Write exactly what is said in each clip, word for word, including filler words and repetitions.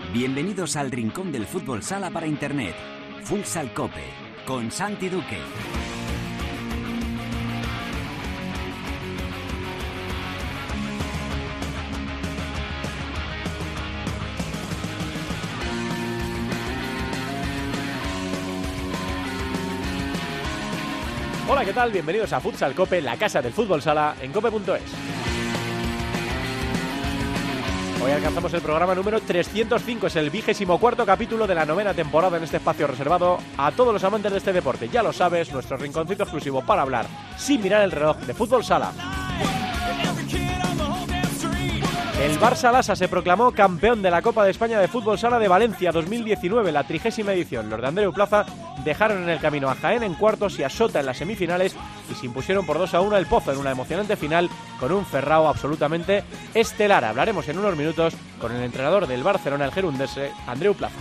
Bienvenidos al rincón del fútbol sala para internet. Futsal Cope, con Santi Duque. Hola, ¿qué tal? Bienvenidos a Futsal Cope, la casa del fútbol sala en cope punto es. Hoy alcanzamos el programa número trescientos cinco, es el vigésimo cuarto capítulo de la novena temporada en este espacio reservado a todos los amantes de este deporte. Ya lo sabes, nuestro rinconcito exclusivo para hablar, sin mirar el reloj, de fútbol sala. El Barça Lassa se proclamó campeón de la Copa de España de Fútbol Sala de Valencia dos mil diecinueve, la trigésima edición. Los de Andreu Plaza dejaron en el camino a Jaén en cuartos y a Sota en las semifinales y se impusieron por dos a uno al Pozo en una emocionante final con un Ferrao absolutamente estelar. Hablaremos en unos minutos con el entrenador del Barcelona, el gerundense, Andreu Plaza.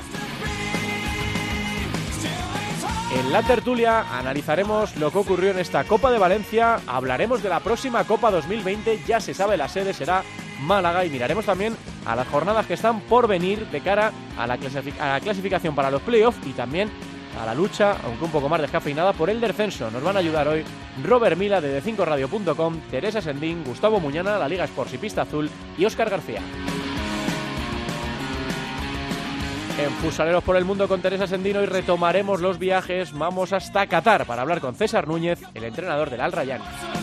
En la tertulia analizaremos lo que ocurrió en esta Copa de Valencia, hablaremos de la próxima Copa dos mil veinte, ya se sabe, la sede será Málaga, y miraremos también a las jornadas que están por venir de cara a la, clasific- a la clasificación para los playoffs y también a la lucha, aunque un poco más descafeinada, por el descenso. Nos van a ayudar hoy Robert Mila de D cinco radio punto com, Teresa Sendín, Gustavo Muñana, la Liga Sports y Pista Azul y Óscar García. En Futsaleros por el Mundo con Teresa Sendino y retomaremos los viajes. Vamos hasta Qatar para hablar con César Núñez, el entrenador del Al Rayyan.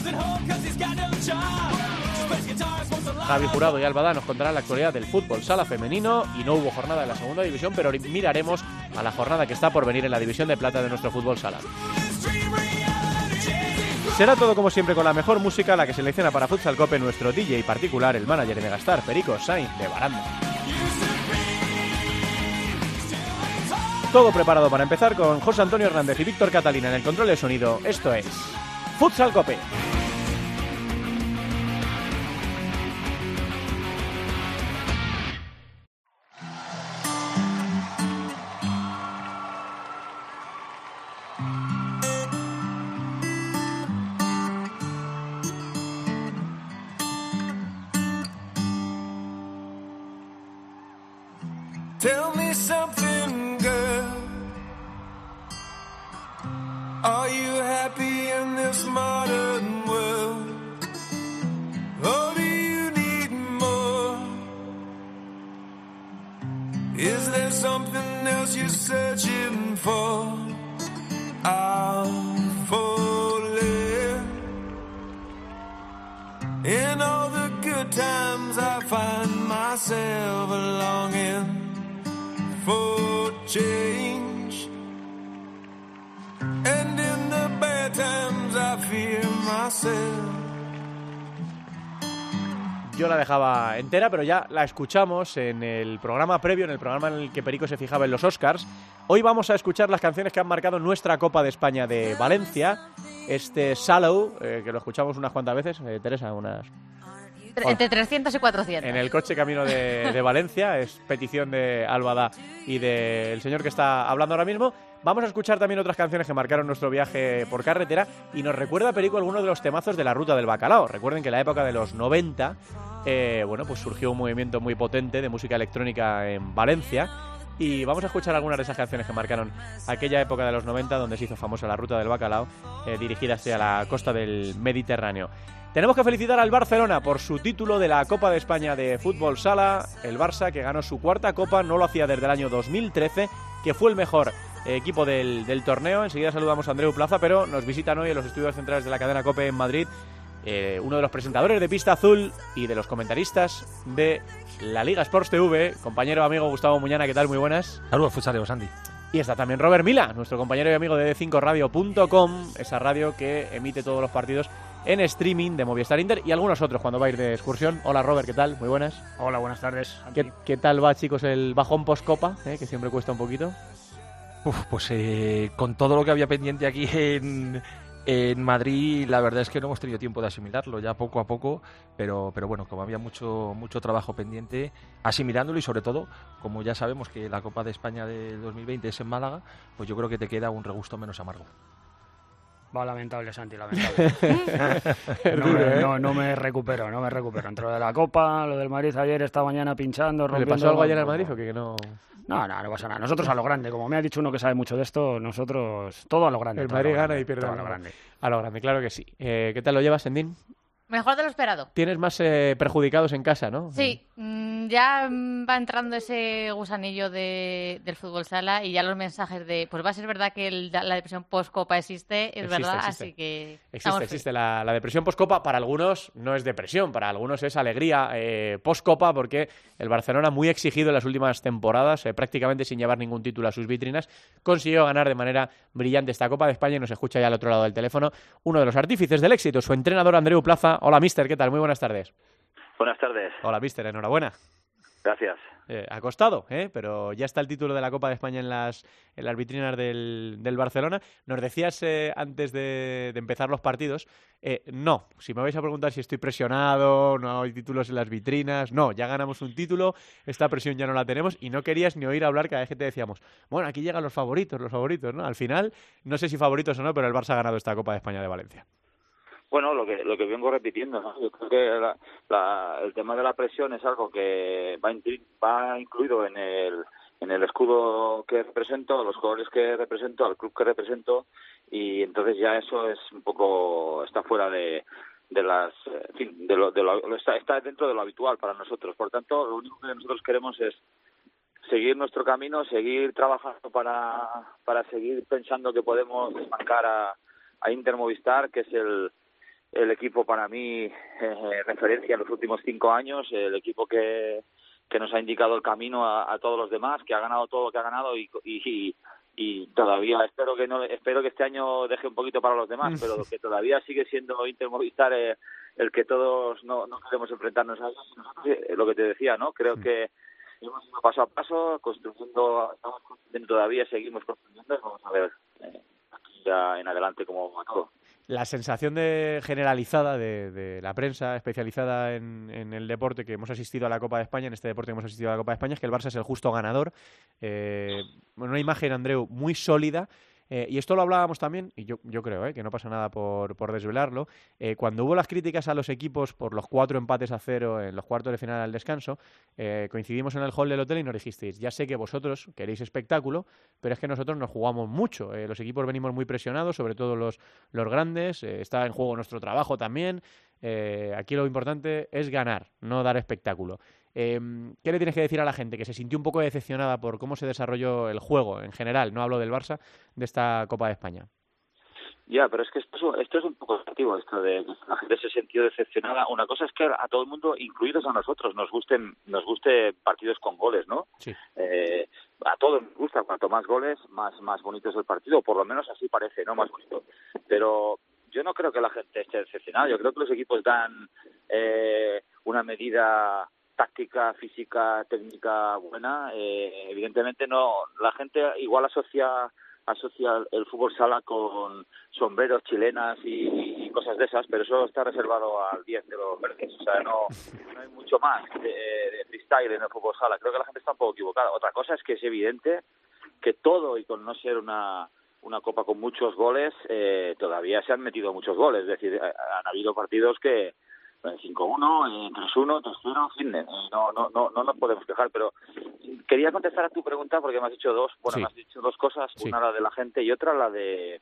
Javi Jurado y Albada nos contarán la actualidad del fútbol sala femenino y no hubo jornada en la segunda división, pero miraremos a la jornada que está por venir en la división de plata de nuestro fútbol sala. Será todo como siempre con la mejor música, la que selecciona para Futsal Cope nuestro D J particular, el manager de Megastar, Perico Sainz de Baranda. Todo preparado para empezar con José Antonio Hernández y Víctor Catalina en el control de sonido. Esto es Futsal Cope. Tell me something, girl. Are you happy in this modern world? Or do you need more? Is there something else you're searching for? I'm falling. In all the good times I find myself longing for change, and in the bad times I fear myself. Yo la dejaba entera, pero ya la escuchamos en el programa previo, en el programa en el que Perico se fijaba en los Oscars. Hoy vamos a escuchar las canciones que han marcado nuestra Copa de España de Valencia. Este Shallow, eh, que lo escuchamos unas cuantas veces, eh, Teresa, unas... Entre trescientos y cuatrocientos. En el coche camino de, de Valencia, es petición de Albada y del señor que está hablando ahora mismo. Vamos a escuchar también otras canciones que marcaron nuestro viaje por carretera y nos recuerda, Perico, algunos de los temazos de la Ruta del Bacalao. Recuerden que en la época de los noventa, eh, bueno, pues surgió un movimiento muy potente de música electrónica en Valencia. Y vamos a escuchar algunas de esas canciones que marcaron aquella época de los noventa, donde se hizo famosa la Ruta del Bacalao, eh, dirigida hacia la costa del Mediterráneo. Tenemos que felicitar al Barcelona por su título de la Copa de España de Fútbol Sala. El Barça, que ganó su cuarta Copa, no lo hacía desde el año dos mil trece, que fue el mejor eh, equipo del, del torneo. Enseguida saludamos a Andreu Plaza, pero nos visitan hoy en los estudios centrales de la cadena COPE en Madrid eh, uno de los presentadores de Pista Azul y de los comentaristas de la Liga Sports T V, compañero amigo Gustavo Muñana. ¿Qué tal? Muy buenas. Saludos, futsaleros, Andy. Y está también Robert Mila, nuestro compañero y amigo de D cinco radio punto com, esa radio que emite todos los partidos en streaming de Movistar Inter y algunos otros cuando va a ir de excursión. Hola Robert, ¿qué tal? Muy buenas. Hola, buenas tardes. ¿Qué, ¿Qué tal va, chicos, el bajón post-copa, eh, que siempre cuesta un poquito? Uf, pues eh, con todo lo que había pendiente aquí en, en Madrid, la verdad es que no hemos tenido tiempo de asimilarlo, ya poco a poco, pero, pero bueno, como había mucho, mucho trabajo pendiente, asimilándolo y sobre todo, como ya sabemos que la Copa de España de dos mil veinte es en Málaga, pues yo creo que te queda un regusto menos amargo. Va lamentable, Santi, lamentable. no, duro, me, ¿eh? no, no me recupero, no me recupero. Entre lo de la Copa, lo del Madrid ayer, esta mañana pinchando, rompiendo... ¿Le pasó algo ayer al Madrid o que no...? No, no, no pasa nada. Nosotros a lo grande. Como me ha dicho uno que sabe mucho de esto, nosotros todo a lo grande. El todo a lo Madrid gana grande, y pierde todo a a lo lo grande. A lo grande, claro que sí. Eh, ¿Qué tal lo llevas, Endín? Mejor de lo esperado. Tienes más eh, perjudicados en casa, ¿no? Sí, mm, ya mm, va entrando ese gusanillo de, del fútbol sala y ya los mensajes de, pues va a ser verdad que el- la depresión post-copa existe, es Existe, verdad, existe. así que Existe, estamos existe. La, la depresión post-copa para algunos no es depresión, para algunos es alegría eh, post-copa porque el Barcelona, muy exigido en las últimas temporadas, eh, prácticamente sin llevar ningún título a sus vitrinas, consiguió ganar de manera brillante esta Copa de España y nos escucha ya al otro lado del teléfono uno de los artífices del éxito, su entrenador Andreu Plaza. Hola, mister, ¿qué tal? Muy buenas tardes. Buenas tardes. Hola, mister, enhorabuena. Gracias. Eh, ha costado, ¿eh? Pero ya está el título de la Copa de España en las, en las vitrinas del, del Barcelona. Nos decías eh, antes de, de empezar los partidos, eh, no, si me vais a preguntar si estoy presionado, no hay títulos en las vitrinas, no, ya ganamos un título, esta presión ya no la tenemos y no querías ni oír hablar cada vez que te decíamos, bueno, aquí llegan los favoritos, los favoritos, ¿no? Al final, no sé si favoritos o no, pero el Barça ha ganado esta Copa de España de Valencia. Bueno, lo que lo que vengo repitiendo, ¿no? Yo creo que la, la, el tema de la presión es algo que va, in, va incluido en el en el escudo que represento, los colores que represento, al club que represento, y entonces ya eso es un poco, está fuera de, de las, en fin, de lo, de lo, está, está dentro de lo habitual para nosotros. Por tanto, lo único que nosotros queremos es seguir nuestro camino, seguir trabajando para para seguir pensando que podemos desmarcar a, a Inter Movistar, que es el el equipo para mí eh, referencia en los últimos cinco años, el equipo que, que nos ha indicado el camino a, a todos los demás, que ha ganado todo lo que ha ganado y, y, y todavía espero que no espero que este año deje un poquito para los demás, pero que todavía sigue siendo Inter Movistar eh, el que todos no, no queremos enfrentarnos a ellos. Nosotros, eh, lo que te decía, ¿no? Creo que hemos ido paso a paso, construyendo, estamos construyendo todavía, seguimos construyendo y vamos a ver eh, aquí ya en adelante cómo va todo. La sensación de generalizada de, de la prensa especializada en, en el deporte que hemos asistido a la Copa de España, en este deporte que hemos asistido a la Copa de España, es que el Barça es el justo ganador. Eh, una imagen, Andreu, muy sólida. Eh, y esto lo hablábamos también, y yo, yo creo eh, que no pasa nada por, por desvelarlo, eh, cuando hubo las críticas a los equipos por los cuatro empates a cero en los cuartos de final al descanso, eh, coincidimos en el hall del hotel y nos dijisteis, ya sé que vosotros queréis espectáculo, pero es que nosotros nos jugamos mucho, eh, los equipos venimos muy presionados, sobre todo los, los grandes, eh, está en juego nuestro trabajo también, eh, aquí lo importante es ganar, no dar espectáculo. Eh, ¿Qué le tienes que decir a la gente que se sintió un poco decepcionada por cómo se desarrolló el juego en general, no hablo del Barça, de esta Copa de España? Ya, pero es que esto es, esto es un poco relativo, esto de que la gente se sintió decepcionada. Una cosa es que a todo el mundo, incluidos a nosotros, nos gusten nos guste partidos con goles, ¿no? Sí. Eh, a todos nos gusta, cuanto más goles, más más bonito es el partido, por lo menos así parece, ¿no? Más bonito. Pero yo no creo que la gente esté decepcionada, yo creo que los equipos dan eh, una medida táctica, física, técnica buena. Eh, evidentemente no, la gente igual asocia asocia el fútbol sala con sombreros, chilenas y, y cosas de esas, pero eso está reservado al diez de los verdes. O sea, no, no hay mucho más de, de freestyle en el fútbol sala. Creo que la gente está un poco equivocada. Otra cosa es que es evidente que todo, y con no ser una una copa con muchos goles, eh, todavía se han metido muchos goles. Es decir, han habido partidos que cinco uno, tres uno, tres cero, en fin, no, no, no, no nos podemos quejar, pero quería contestar a tu pregunta porque me has dicho dos, bueno, sí. me has dicho dos cosas, sí. Una la de la gente y otra la de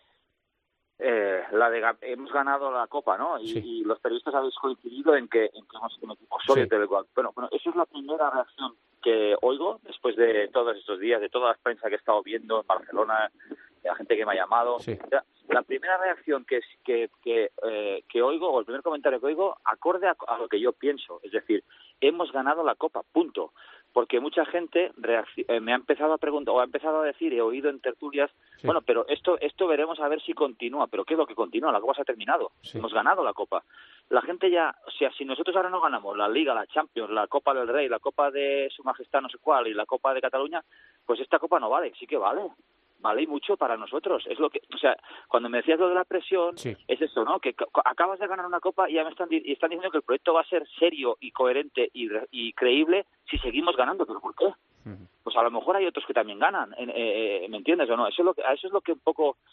eh, la de hemos ganado la Copa, ¿no? Y, sí. y los periodistas habéis coincidido en que, en que hemos sido un equipo sólido, sí. Bueno, bueno, eso es la primera reacción que oigo después de todos estos días, de toda la prensa que he estado viendo en Barcelona, de la gente que me ha llamado. Sí. O sea, la primera reacción que que que, eh, que oigo, o el primer comentario que oigo, acorde a, a lo que yo pienso, es decir, hemos ganado la Copa, punto. Porque mucha gente eh, me ha empezado a preguntar, o ha empezado a decir, he oído en tertulias, sí. bueno, pero esto esto veremos a ver si continúa. ¿Pero qué es lo que continúa? La Copa se ha terminado, sí. hemos ganado la Copa. La gente ya, o sea, si nosotros ahora no ganamos la Liga, la Champions, la Copa del Rey, la Copa de Su Majestad no sé cuál y la Copa de Cataluña, pues esta Copa no vale, sí que vale. Vale y mucho para nosotros. Es lo que, o sea, cuando me decías lo de la presión, sí. es eso, ¿no? Que acabas de ganar una copa y ya me están, y están diciendo que el proyecto va a ser serio y coherente y, y creíble si seguimos ganando. ¿Pero por qué? Uh-huh. Pues a lo mejor hay otros que también ganan, eh, ¿me entiendes o no? Eso es lo que, a eso es lo que un poco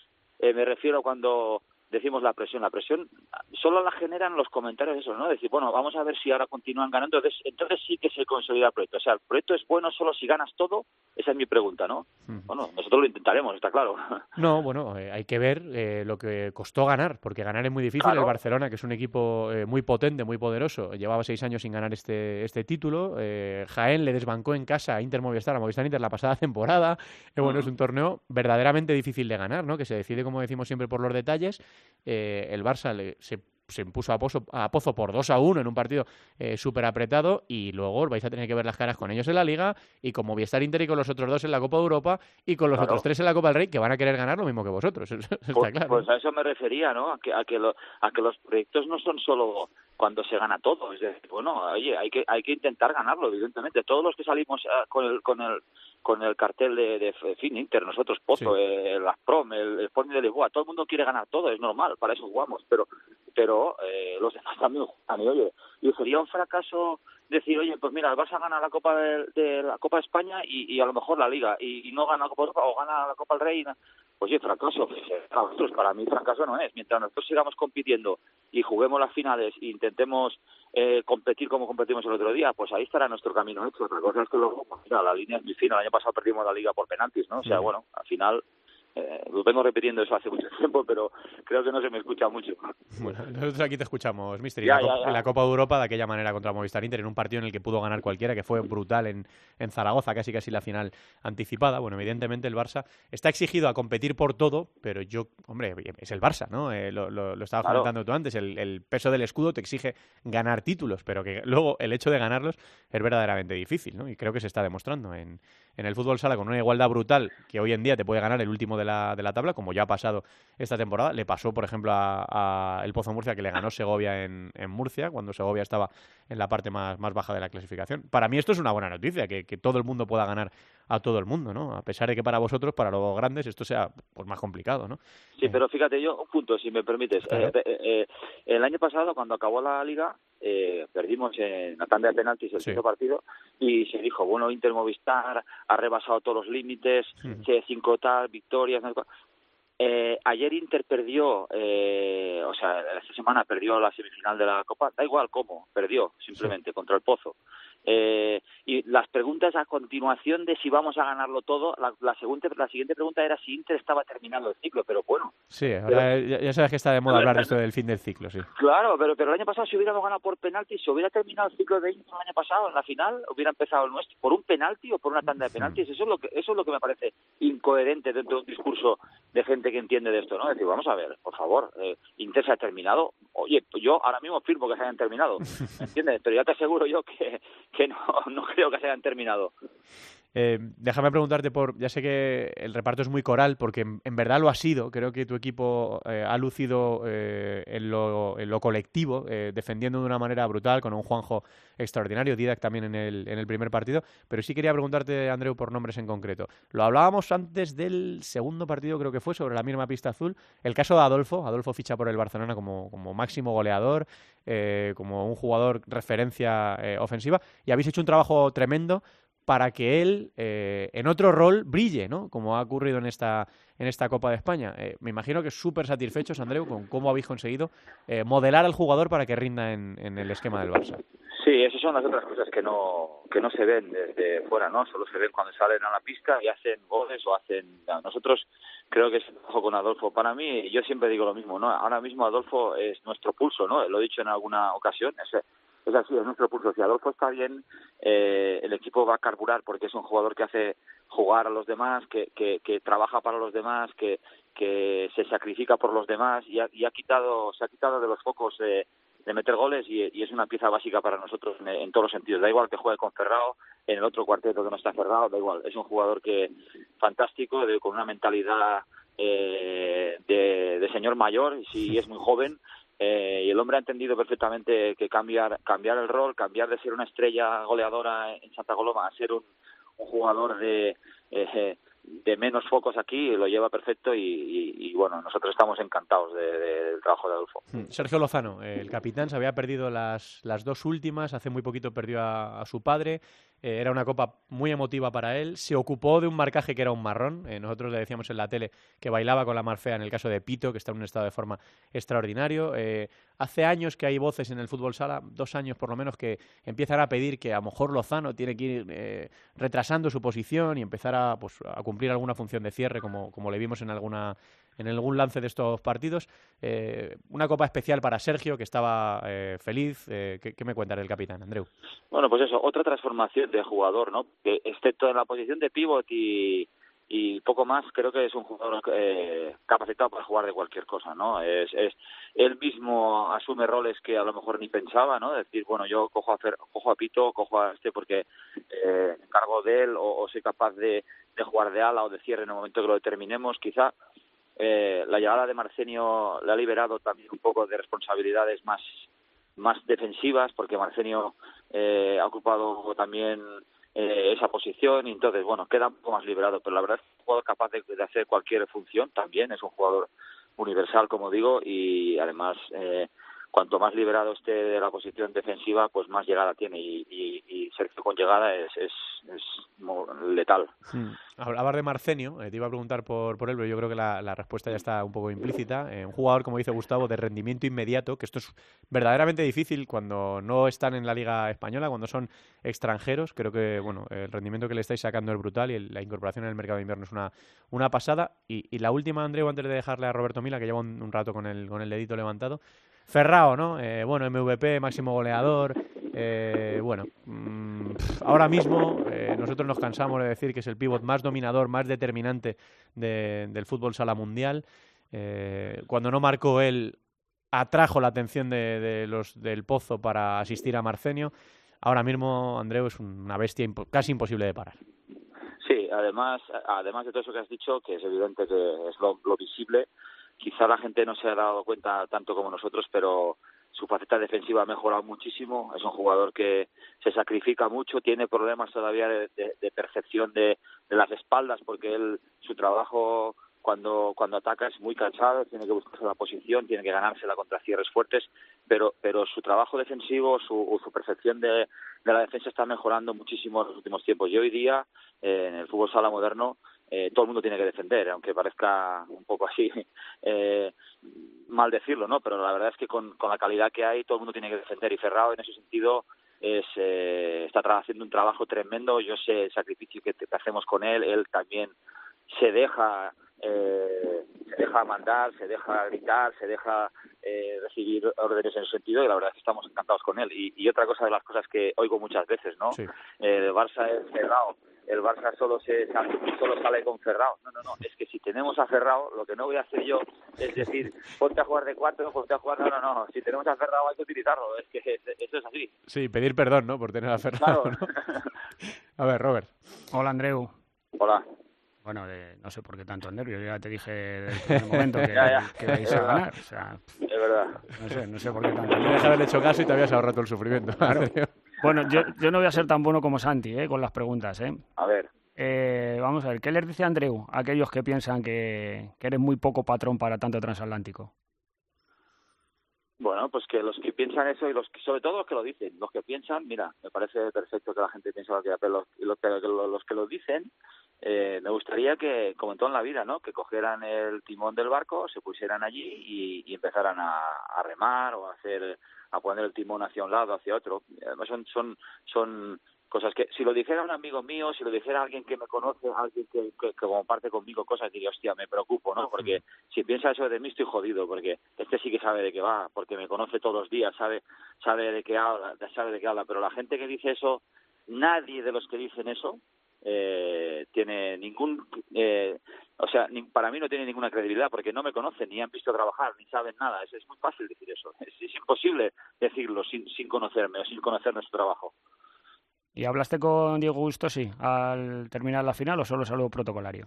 eh, me refiero cuando decimos la presión. La presión solo la generan los comentarios esos, ¿no? Decir, bueno, vamos a ver si ahora continúan ganando. Entonces, entonces sí que se consolida el proyecto. O sea, ¿el proyecto es bueno solo si ganas todo? Esa es mi pregunta, ¿no? Mm. Bueno, nosotros lo intentaremos, está claro. No, bueno, eh, hay que ver eh, lo que costó ganar, porque ganar es muy difícil. Claro. El Barcelona, que es un equipo eh, muy potente, muy poderoso, llevaba seis años sin ganar este este título. Eh, Jaén le desbancó en casa a Inter Movistar, a Movistar Inter la pasada temporada. Eh, bueno, mm. es un torneo verdaderamente difícil de ganar, ¿no? Que se decide, como decimos siempre, por los detalles. Eh, el Barça le, se, se impuso a Pozo, a Pozo por dos a uno en un partido eh, súper apretado, y luego vais a tener que ver las caras con ellos en la Liga y con Movistar Inter y con los otros dos en la Copa de Europa y con los claro. otros tres en la Copa del Rey, que van a querer ganar lo mismo que vosotros. Está pues, claro. Pues a eso me refería, ¿no? A que, a que, lo, a que los proyectos no son solo cuando se gana todo. Es decir, bueno, oye, hay que hay que intentar ganarlo, evidentemente. Todos los que salimos uh, con el con el con el cartel de, de, de fin Inter, nosotros Pozo, sí. eh, el Gazprom, el, el Sporting de Lisboa, todo el mundo quiere ganar todo, es normal, para eso jugamos, pero pero eh, los demás también juegan. Y oye, y sería un fracaso decir, oye, pues mira, el Barça gana la Copa de, de la Copa de España y, y a lo mejor la Liga, y, y no gana la Copa de Europa o gana la Copa del Rey. Oye, fracaso, pues, para nosotros, para mí fracaso no es. Mientras nosotros sigamos compitiendo y juguemos las finales e intentemos eh, competir como competimos el otro día, pues ahí estará nuestro camino hecho. Otra cosa es que luego, pues, mira, la línea es muy fina. El año pasado perdimos la Liga por penaltis, ¿no? O sea, bueno, al final... Eh, lo vengo repitiendo eso hace mucho tiempo, pero creo que no se me escucha mucho. Bueno, nosotros aquí te escuchamos, mister. Ya, en, la ya, ya. en la Copa de Europa, de aquella manera contra Movistar Inter, en un partido en el que pudo ganar cualquiera, que fue brutal en, en Zaragoza, casi casi la final anticipada. Bueno, evidentemente el Barça está exigido a competir por todo, pero yo, hombre, es el Barça, ¿no? Eh, lo, lo, lo estabas claro. comentando tú antes, el, el peso del escudo te exige ganar títulos, pero que luego el hecho de ganarlos es verdaderamente difícil, ¿no? Y creo que se está demostrando en, en el fútbol sala, con una igualdad brutal que hoy en día te puede ganar el último de la, de la tabla, como ya ha pasado esta temporada. Le pasó, por ejemplo, a, a el Pozo Murcia, que le ganó Segovia en, en Murcia, cuando Segovia estaba en la parte más, más baja de la clasificación. Para mí esto es una buena noticia, que, que todo el mundo pueda ganar a todo el mundo, ¿no? A pesar de que para vosotros, para los grandes, esto sea pues más complicado, ¿no? Sí, eh. pero fíjate, yo, un punto, si me permites. Claro. Eh, eh, eh, el año pasado, cuando acabó la Liga, eh, perdimos en la tanda de penaltis el quinto sí. partido, y se dijo, bueno, Inter Movistar ha rebasado todos los límites, uh-huh. cinco tal, victorias... No, Eh, ayer Inter perdió, eh, o sea, esta semana perdió la semifinal de la Copa, da igual cómo, perdió simplemente sí. contra el Pozo. Eh, y las preguntas a continuación de si vamos a ganarlo todo, la, la, segunda, la siguiente pregunta era si Inter estaba terminando el ciclo, pero bueno. Sí, ahora pero, ya sabes que está de moda hablar de esto del fin del ciclo, sí. Claro, pero, pero el año pasado si hubiéramos ganado por penalti, si hubiera terminado el ciclo de Inter el año pasado, en la final, hubiera empezado el nuestro, por un penalti o por una tanda de penaltis, eso es lo que, eso es lo que me parece incoherente dentro de un discurso de gente que entiende de esto, ¿no? Es decir, vamos a ver, por favor, eh, Inter se ha terminado, oye, yo ahora mismo firmo que se hayan terminado, ¿me entiendes? Pero ya te aseguro yo que, que no, no creo que se hayan terminado. Eh, déjame preguntarte por, ya sé que el reparto es muy coral, porque en, en verdad lo ha sido. Creo que tu equipo eh, ha lucido eh, en, lo, en lo colectivo, eh, defendiendo de una manera brutal, con un Juanjo extraordinario, Didac también en el, en el primer partido. Pero sí quería preguntarte, Andreu, por nombres en concreto. Lo hablábamos antes del segundo partido, creo que fue, sobre la misma pista azul. El caso de Adolfo. Adolfo ficha por el Barcelona como, como máximo goleador, eh, como un jugador referencia eh, ofensiva. Y habéis hecho un trabajo tremendo para que él, eh, en otro rol, brille, ¿no? Como ha ocurrido en esta en esta Copa de España. Eh, me imagino que súper satisfechos, Andreu, con cómo habéis conseguido eh, modelar al jugador para que rinda en, en el esquema del Barça. Sí, esas son las otras cosas que no que no se ven desde fuera, ¿no? Solo se ven cuando salen a la pista y hacen goles o hacen... Nosotros creo que es el trabajo con Adolfo. Para mí, yo siempre digo lo mismo, ¿no? Ahora mismo Adolfo es nuestro pulso, ¿no? Lo he dicho en alguna ocasión, es Es así, es nuestro pulso. Si Adolfo está bien, eh, el equipo va a carburar, porque es un jugador que hace jugar a los demás, que, que, que trabaja para los demás, que, que se sacrifica por los demás, y ha, y ha quitado, se ha quitado de los focos de, de meter goles, y, y es una pieza básica para nosotros en, en todos los sentidos. Da igual que juegue con Ferrao, en el otro cuarteto que no está Ferrao, da igual. Es un jugador que fantástico, de, con una mentalidad eh, de, de señor mayor, y si es muy joven. Eh, y el hombre ha entendido perfectamente que cambiar cambiar el rol, cambiar de ser una estrella goleadora en Santa Coloma a ser un, un jugador de, eh, de menos focos aquí, lo lleva perfecto y, y, y bueno, nosotros estamos encantados de, de, del trabajo de Adolfo. Sergio Lozano, el capitán, se había perdido las, las dos últimas, hace muy poquito perdió a, a su padre, eh, era una copa muy emotiva para él, se ocupó de un marcaje que era un marrón, eh, nosotros le decíamos en la tele que bailaba con la mar fea en el caso de Pito, que está en un estado de forma extraordinario. Eh, hace años que hay voces en el fútbol sala, dos años por lo menos, que empiezan a pedir que a lo mejor Lozano tiene que ir eh, retrasando su posición y empezar a, pues, a cumplir alguna función de cierre, como, como le vimos en alguna en algún lance de estos partidos. Eh, una copa especial para Sergio, que estaba eh, feliz. Eh, ¿qué, ¿Qué me cuentas del capitán, Andreu? Bueno, pues eso, otra transformación de jugador, ¿no? Que excepto en la posición de pívot y, y poco más, creo que es un jugador eh, capacitado para jugar de cualquier cosa, ¿no? Es, es él mismo asume roles que a lo mejor ni pensaba, ¿no? Decir, bueno, yo cojo a, Fer, cojo a Pito, cojo a este porque eh, encargo de él o, o soy capaz de, de jugar de ala o de cierre en el momento que lo determinemos, quizá. Eh, la llegada de Marcenio le ha liberado también un poco de responsabilidades más más defensivas, porque Marcenio eh, ha ocupado también eh, esa posición y entonces, bueno, queda un poco más liberado, pero la verdad es que es un jugador capaz de, de hacer cualquier función también, es un jugador universal, como digo, y además eh, cuanto más liberado esté de la posición defensiva, pues más llegada tiene y, y, y Sergio con llegada es, es, es letal. Hmm. Hablabas de Marcenio, eh, te iba a preguntar por, por él, pero yo creo que la, la respuesta ya está un poco implícita. Eh, un jugador, como dice Gustavo, de rendimiento inmediato, que esto es verdaderamente difícil cuando no están en la Liga Española, cuando son extranjeros. Creo que bueno, el rendimiento que le estáis sacando es brutal y el, la incorporación en el mercado de invierno es una, una pasada. Y, y la última, Andreu, antes de dejarle a Roberto Mila, que lleva un, un rato con el, con el dedito levantado. Ferrao, ¿no? Eh, bueno, M V P, máximo goleador. Eh, bueno, mmm, ahora mismo eh, nosotros nos cansamos de decir que es el pívot más dominador, más determinante de, del fútbol sala mundial. Eh, cuando no marcó él, atrajo la atención de, de los del Pozo para asistir a Marcenio. Ahora mismo, Andreu, es una bestia impo- casi imposible de parar. Sí, además, además de todo eso que has dicho, que es evidente que es lo, lo visible, quizá la gente no se ha dado cuenta tanto como nosotros, pero su faceta defensiva ha mejorado muchísimo. Es un jugador que se sacrifica mucho, tiene problemas todavía de, de, de percepción de, de las espaldas, porque él, su trabajo cuando cuando ataca es muy cansado, tiene que buscarse la posición, tiene que ganársela contra cierres fuertes, pero pero su trabajo defensivo, su, su percepción de, de la defensa está mejorando muchísimo en los últimos tiempos. Y hoy día, eh, en el fútbol sala moderno, Eh, todo el mundo tiene que defender, aunque parezca un poco así eh, mal decirlo, ¿no? Pero la verdad es que con, con la calidad que hay, todo el mundo tiene que defender, y Ferrao en ese sentido es eh, está haciendo un trabajo tremendo. Yo sé el sacrificio que, que hacemos con él, él también se deja eh, se deja mandar, se deja gritar, se deja eh, recibir órdenes en ese sentido, y la verdad es que estamos encantados con él. Y, y otra cosa de las cosas que oigo muchas veces, ¿no? Sí. Eh, el Barça es Ferrao, el Barça solo se sale, solo sale con Ferrao. No, no, no, es que si tenemos a Ferrao, lo que no voy a hacer yo es decir, ponte a jugar de cuatro, ponte a jugar, no, no, no, si tenemos a Ferrao hay que utilizarlo, es que eso es así. Sí, pedir perdón, ¿no?, por tener a Ferrao, claro. ¿no? A ver, Robert. Hola, Andreu. Hola. Bueno, de, no sé por qué tanto nervio, yo ya te dije desde el primer momento que, ya, ya. que vais a ganar. O sea, es verdad. No sé, no sé por qué tanto nervio. Deja de haberle hecho caso y te habías ahorrado todo el sufrimiento. Claro. Bueno, yo, yo no voy a ser tan bueno como Santi, ¿eh?, con las preguntas, ¿eh? A ver. Eh, vamos a ver, ¿qué les dice Andreu a aquellos que piensan que, que eres muy poco patrón para tanto transatlántico? Bueno, pues que los que piensan eso, y los que, sobre todo los que lo dicen, los que piensan, mira, me parece perfecto que la gente piense lo que, pero los, los, los que lo dicen, eh, me gustaría que, como en toda la vida, ¿no?, que cogieran el timón del barco, se pusieran allí y, y empezaran a, a remar o a hacer, a poner el timón hacia un lado, hacia otro. Además son, son, son cosas que, si lo dijera un amigo mío, si lo dijera alguien que me conoce, alguien que, que, que comparte conmigo cosas, diría, hostia, me preocupo, ¿no? Porque si piensa eso de mí, estoy jodido, porque este sí que sabe de qué va, porque me conoce todos los días, sabe sabe de qué habla, sabe de qué habla, pero la gente que dice eso, nadie de los que dicen eso eh, tiene ningún, eh, o sea, ni, para mí no tiene ninguna credibilidad, porque no me conocen, ni han visto trabajar, ni saben nada. Es, es muy fácil decir eso, es, es imposible decirlo sin, sin conocerme o sin conocer nuestro trabajo. ¿Y hablaste con Diego Gustosi al terminar la final o solo saludo protocolario?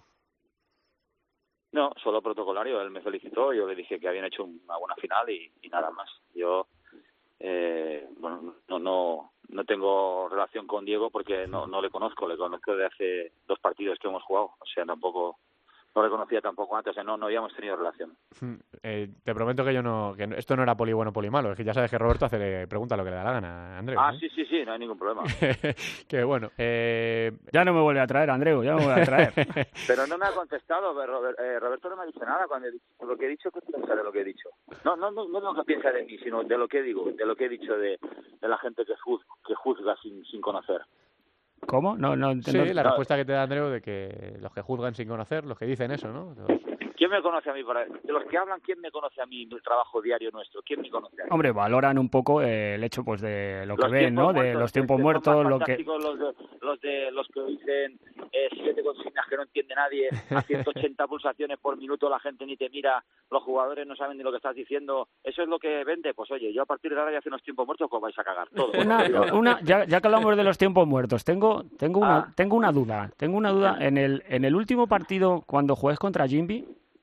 No, solo protocolario. Él me felicitó, yo le dije que habían hecho una buena final y, y nada más. Yo, eh, bueno, no, no, no, tengo relación con Diego porque no, no le conozco, le conozco de hace dos partidos que hemos jugado, o sea, tampoco... No le conocía tampoco antes, o sea, no, no habíamos tenido relación. Eh, te prometo que yo no, que esto no era poli bueno, poli malo. Es que ya sabes que Roberto hace le pregunta lo que le da la gana, Andreu. Ah, ¿eh? sí, sí, sí, no hay ningún problema. Que bueno. Eh... Ya no me vuelve a traer, Andreu, ya me vuelve a traer. Pero no me ha contestado, Robert, eh, Roberto no me ha dicho nada cuando he dicho lo que he dicho. ¿Qué piensa de lo que he dicho? No, no, no, no de lo que piensa de mí, sino de lo que digo, de lo que he dicho de, de la gente que juzga, que juzga sin, sin conocer. ¿Cómo? No, no, sí, no, la no. respuesta que te da Andreu de que los que juzgan sin conocer, los que dicen eso, ¿no? Los... ¿Quién me conoce a mí? De los que hablan, ¿quién me conoce a mí el trabajo diario nuestro? ¿Quién me conoce a mí? Hombre, valoran un poco eh, el hecho pues de lo que ven, ¿no? De los tiempos muertos, lo que... Los de, los de los que dicen eh, siete consignas que no entiende nadie, a ciento ochenta pulsaciones por minuto, la gente ni te mira, los jugadores no saben ni lo que estás diciendo. ¿Eso es lo que vende? Pues oye, yo a partir de ahora ya hace unos tiempos muertos, pues vais a cagar todo. Una, una, ya, ya que hablamos de los tiempos muertos, tengo tengo una ah. tengo una duda. Tengo una duda. En el, en el último partido, cuando juegues contra Jimby,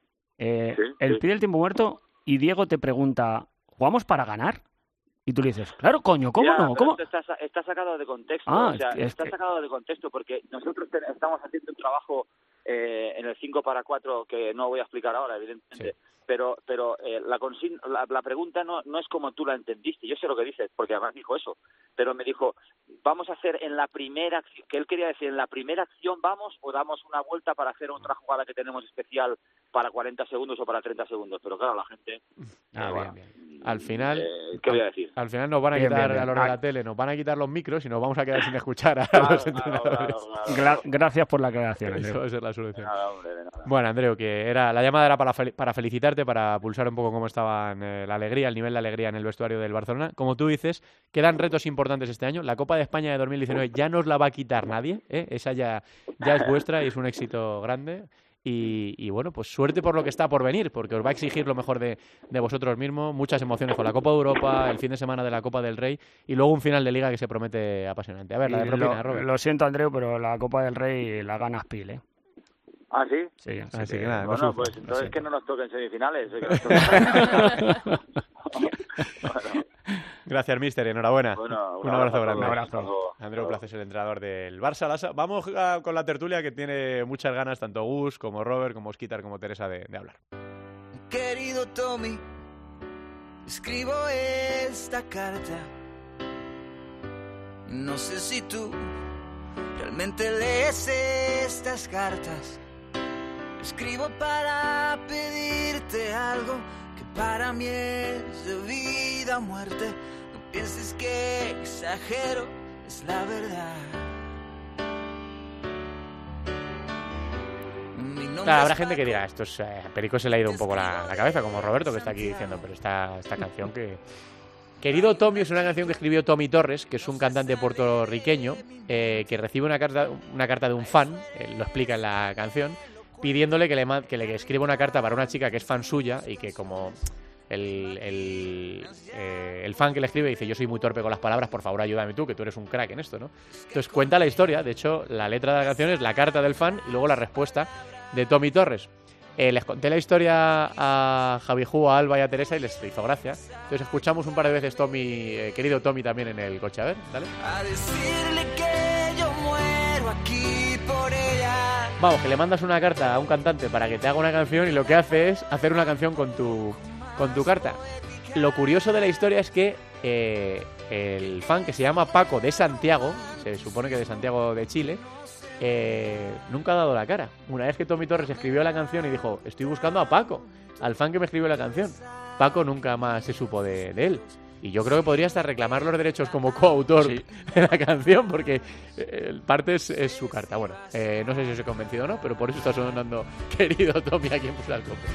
Eh, sí, él sí. pide el tiempo muerto y Diego te pregunta, ¿jugamos para ganar? Y tú le dices, claro, coño, ¿cómo ya, no? ¿Cómo? Está, está sacado de contexto, Ah, o sea, es está que... sacado de contexto porque nosotros te, estamos haciendo un trabajo eh, en el cinco para cuatro que no voy a explicar ahora, evidentemente, sí. pero pero eh, la, consigna, la, la pregunta no, no es como tú la entendiste, yo sé lo que dices, porque además dijo eso, pero me dijo, vamos a hacer en la primera acción, que él quería decir, en la primera acción vamos o damos una vuelta para hacer otra jugada que tenemos especial para cuarenta segundos o para treinta segundos, pero claro, la gente... Ah, eh, bien, bueno, bien. Al final... Eh, ¿Qué voy a decir? Al final nos van a bien, quitar bien, bien. a los de la tele, nos van a quitar los micros y nos vamos a quedar sin escuchar a Claro, los claro, entrenadores. claro, claro, Gra claro. gracias por la aclaración, Eso Andreu. va a ser la solución. Nada, hombre, de nada. Bueno, Andreu, que era la llamada era para, fel para felicitarte, para pulsar un poco cómo estaban eh, la alegría, el nivel de alegría en el vestuario del Barcelona. Como tú dices, quedan retos importantes este año. La Copa de España de dos mil diecinueve ya no os la va a quitar nadie, ¿eh? Esa ya, ya es vuestra y es un éxito grande. Y, y bueno, pues suerte por lo que está por venir, porque os va a exigir lo mejor de, de vosotros mismos, muchas emociones con la Copa de Europa, el fin de semana de la Copa del Rey y luego un final de Liga que se promete apasionante. A ver, la de propina, lo, Robert. lo siento, Andreu, pero la Copa del Rey la gana Spil, ¿eh? ¿Ah, sí? Sí, así, Así que, que nada, Bueno, no pues sufro, entonces lo que siento. no nos toquen semifinales. eh, que nos toquen- Bueno, Gracias, mister, enhorabuena. bueno, un abrazo grande. Un abrazo. Andreu Plaza es el entrenador del Barça. Lasa. Vamos a, con la tertulia que tiene muchas ganas, tanto Gus como Robert, como Osquitar, como Teresa, de, de hablar. Querido Tommy, escribo esta carta. No sé si tú realmente lees estas cartas. Escribo para pedirte algo que para mí es de vida o muerte. No pienses que exagero, es la verdad. Mi nombre Claro, habrá es gente que Paco. dirá, esto es, eh, Perico se le ha ido un poco la, la cabeza, como Roberto que está aquí diciendo, pero esta, esta canción que... Querido Tommy es una canción que escribió Tommy Torres, que es un cantante puertorriqueño, eh, que recibe una carta, una carta de un fan, él lo explica en la canción, pidiéndole que le, ma- que le escriba una carta para una chica que es fan suya y que como el, el, eh, el fan que le escribe dice, yo soy muy torpe con las palabras, por favor ayúdame tú, que tú eres un crack en esto, ¿no? Entonces cuenta la historia, de hecho la letra de la canción es la carta del fan y luego la respuesta de Tommy Torres. Eh, les conté la historia a Javi Ju, a Alba y a Teresa y les hizo gracia. Entonces escuchamos un par de veces Tommy, eh, querido Tommy, también en el coche. A ver, dale. A decirle que yo muero aquí por ella. Vamos, que le mandas una carta a un cantante para que te haga una canción y lo que hace es hacer una canción con tu, con tu carta. Lo curioso de la historia es que eh, el fan, que se llama Paco de Santiago, se supone que de Santiago de Chile, eh, nunca ha dado la cara. Una vez que Tommy Torres escribió la canción y dijo, estoy buscando a Paco, al fan que me escribió la canción, Paco nunca más se supo de, de él. Y yo creo que podría hasta reclamar los derechos como coautor Sí. de la canción, porque eh, parte es, es su carta. Bueno, eh, no sé si os he convencido o no, pero por eso está sonando querido Tommy aquí en Futsal Cope.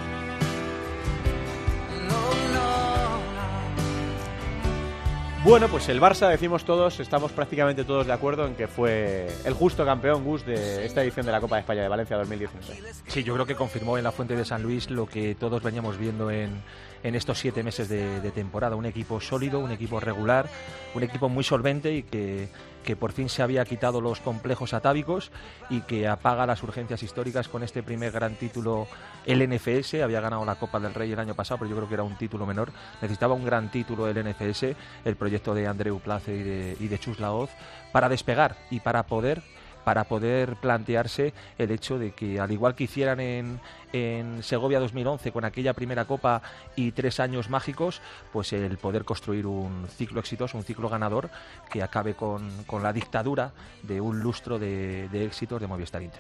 No, no, no. Bueno, pues el Barça, decimos todos, estamos prácticamente todos de acuerdo en que fue el justo campeón, Gus, de esta edición de la Copa de España de Valencia dos mil diecinueve. Sí, yo creo que confirmó en la Fuente de San Luis lo que todos veníamos viendo en, en estos siete meses de, de temporada. Un equipo sólido, un equipo regular, un equipo muy solvente y que, que por fin se había quitado los complejos atávicos y que apaga las urgencias históricas con este primer gran título. El N F S había ganado la Copa del Rey el año pasado, pero yo creo que era un título menor. Necesitaba un gran título el N F S, el proyecto de Andreu Place y de, y de Chus Laoz, para despegar y para poder para poder plantearse el hecho de que, al igual que hicieran en, en Segovia dos mil once con aquella primera Copa y tres años mágicos, pues el poder construir un ciclo exitoso, un ciclo ganador que acabe con, con la dictadura de un lustro de, de éxitos de Movistar Inter.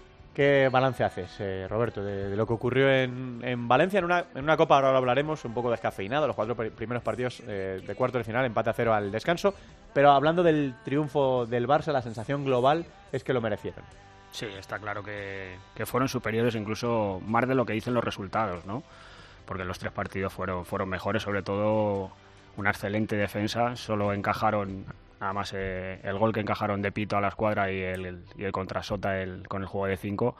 ¿Qué balance haces, eh, Roberto, de, de lo que ocurrió en, en Valencia, en una, en una Copa, ahora lo hablaremos, un poco descafeinado, los cuatro pr- primeros partidos eh, de cuartos de final, empate a cero al descanso, pero hablando del triunfo del Barça, la sensación global es que lo merecieron? Sí, está claro que, que fueron superiores, incluso más de lo que dicen los resultados, ¿no? Porque los tres partidos fueron, fueron mejores, sobre todo una excelente defensa, solo encajaron... Nada más eh, el gol que encajaron de Pito a la escuadra y el, el, y el contra Sota el, con el juego de cinco.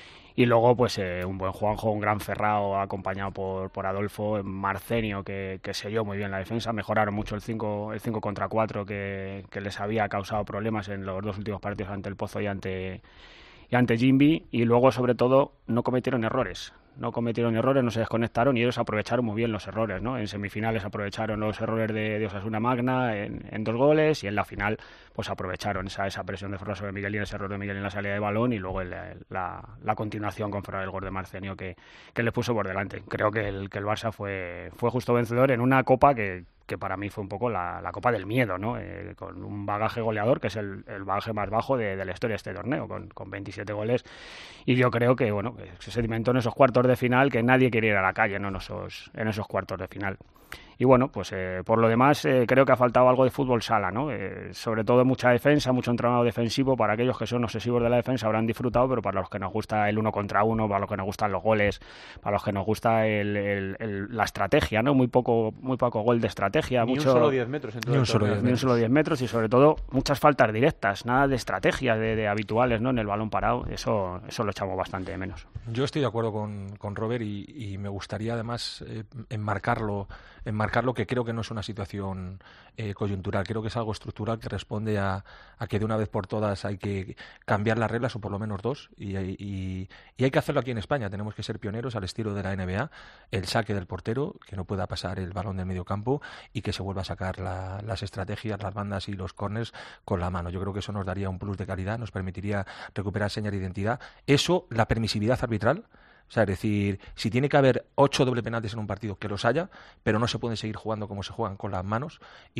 Y luego pues eh, un buen Juanjo, un gran Ferrao acompañado por, por Adolfo, Marcenio que, que selló muy bien la defensa. Mejoraron mucho el cinco el cinco contra cuatro que, que les había causado problemas en los dos últimos partidos ante el Pozo y ante, y ante Jimby. Y luego sobre todo no cometieron errores. No cometieron errores, no se desconectaron y ellos aprovecharon muy bien los errores, ¿no? En semifinales aprovecharon los errores de, de Osasuna Magna en, en dos goles y en la final pues aprovecharon esa, esa presión de Ferrao sobre Miguelín, ese error de Miguelín en la salida de balón y luego el, la, la continuación con Ferrao, el gol de Marcenio que, que les puso por delante. Creo que el, que el Barça fue, fue justo vencedor en una Copa que, que para mí fue un poco la, la Copa del miedo, ¿no? Eh, con un bagaje goleador que es el, el bagaje más bajo de, de la historia de este torneo, con, con veintisiete goles. Y yo creo que bueno que se sedimentó en esos cuartos de final que nadie quería ir a la calle, ¿no? en, esos, en esos cuartos de final. Y bueno, pues eh, por lo demás eh, creo que ha faltado algo de fútbol sala, ¿no? Eh, sobre todo mucha defensa, mucho entrenado defensivo. Para aquellos que son obsesivos de la defensa habrán disfrutado, pero para los que nos gusta el uno contra uno, para los que nos gustan los goles, para los que nos gusta el, el, el, la estrategia, ¿no? Muy poco muy poco gol de estrategia. Ni mucho, un solo diez metros en todo ni un el solo torneo. diez, ni un solo diez metros y sobre todo muchas faltas directas, nada de estrategias de, de habituales, ¿no? En el balón parado, eso eso lo echamos bastante de menos. Yo estoy de acuerdo con, con Robert y, y me gustaría además eh, enmarcarlo, enmarcarlo que creo que no es una situación eh, coyuntural, creo que es algo estructural que responde a, a que de una vez por todas hay que cambiar las reglas o por lo menos dos y, y, y hay que hacerlo aquí en España. Tenemos que ser pioneros al estilo de la N B A, el saque del portero, que no pueda pasar el balón del medio campo y que se vuelva a sacar la, las estrategias, las bandas y los corners con la mano. Yo creo que eso nos daría un plus de calidad, nos permitiría recuperar señal de identidad. Eso, la permisividad arbitral. O sea, es decir, si tiene que haber ocho doble penaltis en un partido, que los haya, pero no se pueden seguir jugando como se juegan con las manos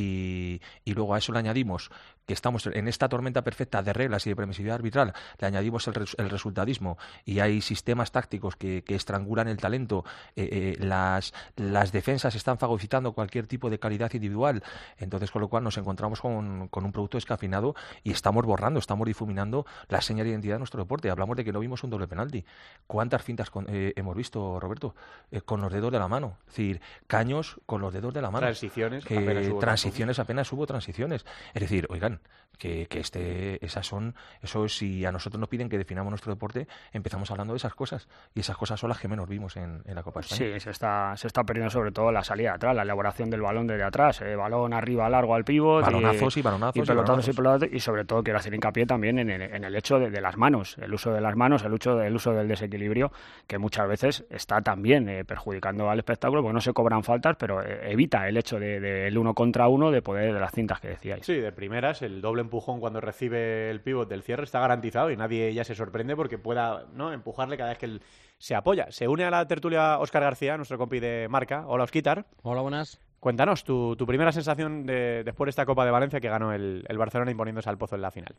y, y luego a eso le añadimos que estamos en esta tormenta perfecta de reglas y de permisividad arbitral, le añadimos el, res, el resultadismo y hay sistemas tácticos que, que estrangulan el talento, eh, eh, las, las defensas están fagocitando cualquier tipo de calidad individual, entonces con lo cual nos encontramos con, con un producto descafeinado y estamos borrando, estamos difuminando la señal de identidad de nuestro deporte. Hablamos de que no vimos un doble penalti. ¿Cuántas fintas con, eh, hemos visto, Roberto? Eh, con los dedos de la mano. Es decir, caños con los dedos de la mano. Transiciones. Que apenas hubo transiciones, apenas hubo transiciones. Es decir, oigan, que, que este, esas son, eso si a nosotros nos piden que definamos nuestro deporte, empezamos hablando de esas cosas. Y esas cosas son las que menos vimos en, en la Copa de España. Sí, se está, se está perdiendo sobre todo la salida de atrás, la elaboración del balón desde atrás, eh, balón arriba largo al pívot. Balonazos y, y balonazos. Y pelotazos y, y pelotazos. Y sobre todo quiero hacer hincapié también en el, en el hecho de, de las manos, el uso de las manos, el uso, el uso del desequilibrio, que muchas veces está también eh, perjudicando al espectáculo, porque no se cobran faltas, pero eh, evita el hecho de, de el uno contra uno, de poder, de las cintas que decíais. Sí, de primeras, el doble empujón cuando recibe el pívot del cierre está garantizado y nadie ya se sorprende porque pueda, ¿no?, empujarle cada vez que él se apoya. Se une a la tertulia Óscar García, nuestro compi de Marca. Hola, Ósquitar. Hola, buenas. Cuéntanos tu, tu primera sensación de, después de esta Copa de Valencia que ganó el, el Barcelona imponiéndose al Pozo en la final.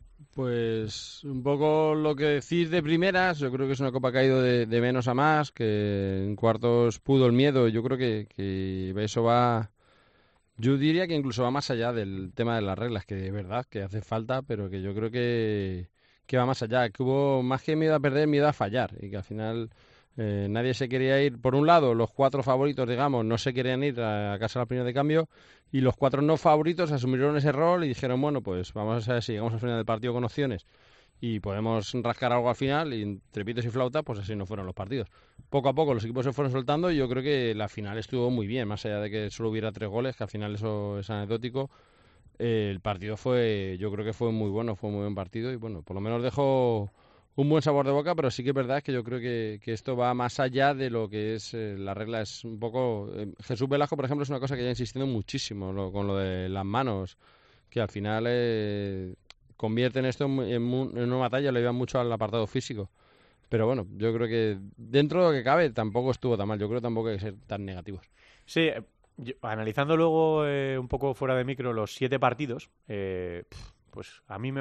Pues un poco lo que decís de primeras. Yo creo que es una Copa que ha ido de, de menos a más, que en cuartos pudo el miedo. Yo creo que, que eso va... Yo diría que incluso va más allá del tema de las reglas, que de verdad que hace falta, pero que yo creo que, que va más allá, que hubo más que miedo a perder, miedo a fallar, y que al final eh, nadie se quería ir. Por un lado, los cuatro favoritos, digamos, no se querían ir a, a casa a la primera de cambio, y los cuatro no favoritos asumieron ese rol y dijeron, bueno, pues vamos a ver si llegamos al final del partido con opciones. y podemos rascar algo al final, y entre pitos y flautas, pues así no fueron los partidos. Poco a poco los equipos se fueron soltando y yo creo que la final estuvo muy bien, más allá de que solo hubiera tres goles, que al final eso es anecdótico. Eh, el partido fue, yo creo que fue muy bueno, fue un muy buen partido y bueno, por lo menos dejó un buen sabor de boca, pero sí que es verdad que yo creo que, que esto va más allá de lo que es eh, la regla. Es un poco... Eh, Jesús Velasco, por ejemplo, es una cosa que ya insistiendo muchísimo lo, con lo de las manos, que al final eh, convierten esto en, en, en una batalla, le llevan mucho al apartado físico. Pero bueno, yo creo que dentro de lo que cabe tampoco estuvo tan mal, yo creo que tampoco hay que ser tan negativos. Sí, yo, analizando luego eh, un poco fuera de micro los siete partidos, eh, pues a mí me...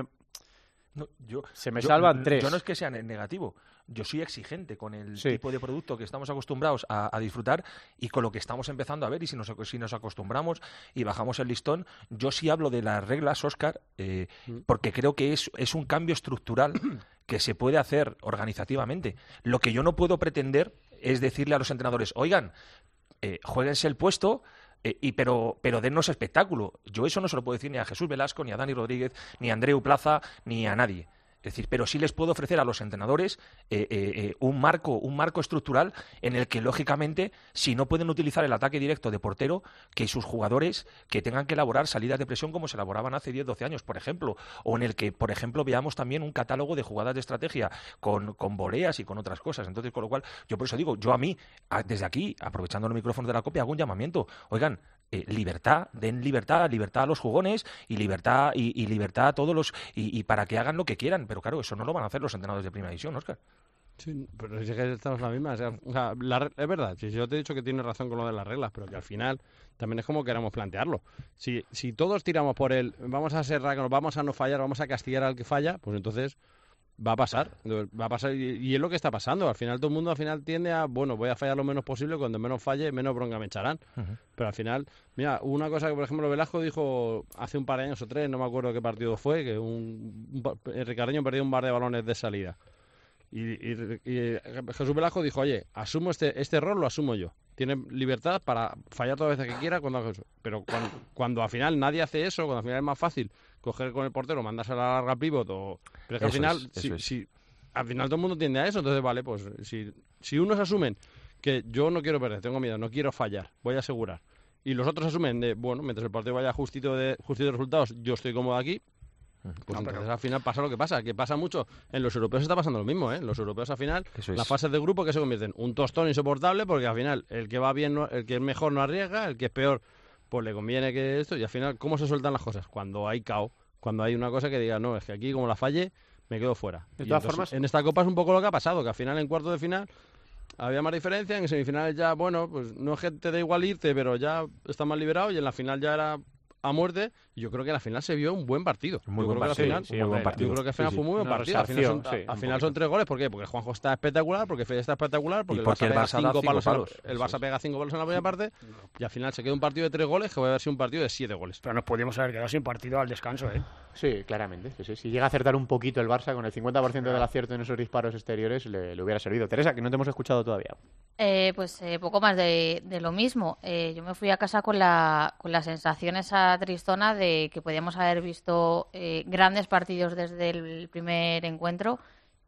No, yo, se me yo, salvan tres. Yo no es que sea negativo, yo soy exigente con el sí. tipo de producto que estamos acostumbrados a, a disfrutar y con lo que estamos empezando a ver, y si nos, si nos acostumbramos y bajamos el listón, yo sí hablo de las reglas, Óscar, eh, mm. porque creo que es, es un cambio estructural que se puede hacer organizativamente. Lo que yo no puedo pretender es decirle a los entrenadores, oigan, eh, juéguense el puesto... Eh, y pero, pero dennos espectáculo. Yo eso no se lo puedo decir ni a Jesús Velasco, ni a Dani Rodríguez, ni a Andreu Plaza, ni a nadie. Es decir, pero sí les puedo ofrecer a los entrenadores eh, eh, eh, un marco, un marco estructural en el que, lógicamente, si no pueden utilizar el ataque directo de portero, que sus jugadores que tengan que elaborar salidas de presión como se elaboraban hace diez, doce años, por ejemplo, o en el que, por ejemplo, veamos también un catálogo de jugadas de estrategia con, con voleas y con otras cosas. Entonces, con lo cual, yo por eso digo, yo a mí, a, desde aquí, aprovechando los micrófonos de la copia, hago un llamamiento. Oigan, Eh, libertad, den libertad, libertad a los jugones y libertad y, y libertad a todos los y, y para que hagan lo que quieran, pero claro, eso no lo van a hacer los entrenadores de primera división, Óscar. Sí, pero si es que estamos la misma, o sea, o sea, la, es verdad, si yo te he dicho que tienes razón con lo de las reglas, pero que al final también es como queramos plantearlo. Si, si todos tiramos por el vamos a ser rácanos, vamos a no fallar, vamos a castigar al que falla, pues entonces va a pasar, va a pasar y, y es lo que está pasando. Al final todo el mundo al final tiende a, bueno, voy a fallar lo menos posible, cuando menos falle, menos bronca me echarán. Uh-huh. Pero al final, mira, una cosa que por ejemplo Velasco dijo hace un par de años o tres, no me acuerdo qué partido fue, que un, un el Ricardeño perdió un par de balones de salida. Y, y, y Jesús Velasco dijo, oye, asumo este, este error, lo asumo yo. Tiene libertad para fallar todas las veces que quiera cuando haga eso. Pero cuando, cuando al final nadie hace eso, cuando al final es más fácil coger con el portero, mandarse a la larga pivot o... Pero es que al final, es, si, es. si, al final todo el mundo tiende a eso, entonces vale, pues si, si unos asumen que yo no quiero perder, tengo miedo, no quiero fallar, voy a asegurar, y los otros asumen de, bueno, mientras el partido vaya justito de, justito de resultados, yo estoy cómodo aquí, pues no, entonces pero... al final pasa lo que pasa, que pasa mucho. En los europeos está pasando lo mismo, ¿eh? Los europeos al final, las fases de grupo que se convierten en un tostón insoportable, porque al final el que va bien, no, el que es mejor no arriesga, el que es peor, pues le conviene que esto, y al final, ¿cómo se sueltan las cosas? Cuando hay caos, cuando hay una cosa que diga, no, es que aquí como la falle, me quedo fuera. De y todas entonces, formas, en esta Copa es un poco lo que ha pasado, que al final en cuartos de final había más diferencia, en semifinales ya, bueno, pues no es que te da igual irte, pero ya está más liberado, y en la final ya era a muerte, y yo creo que al final se vio un buen partido. Muy yo buen creo partido, que al final, sí, muy buen partido. Yo creo que al final sí, fue muy buen Una partido. Al final, son, sí, al final son tres goles, ¿por qué? Porque Juanjo está espectacular, porque Fede está espectacular, porque, y porque el Barça, el Barça pega cinco palos, palos. En, el Barça pega cinco palos en la primera parte, y al final se queda un partido de tres goles que va a haber sido un partido de siete goles. Pero nos podíamos haber quedado sin partido al descanso, ¿eh? Sí, claramente. Sí, sí. Si llega a acertar un poquito el Barça con el cincuenta por ciento del acierto en esos disparos exteriores, le, le hubiera servido. Teresa, que no te hemos escuchado todavía. Eh, pues eh, poco más de, de lo mismo. Eh, yo me fui a casa con la, con la sensación esa tristona de que podíamos haber visto eh, grandes partidos desde el primer encuentro,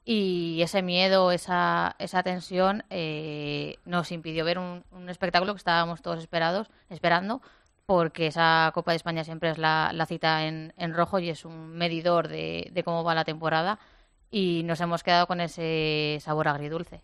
y ese miedo, esa, esa tensión eh, nos impidió ver un, un espectáculo que estábamos todos esperados, esperando, porque esa Copa de España siempre es la, la cita en, en rojo y es un medidor de, de cómo va la temporada, y nos hemos quedado con ese sabor agridulce.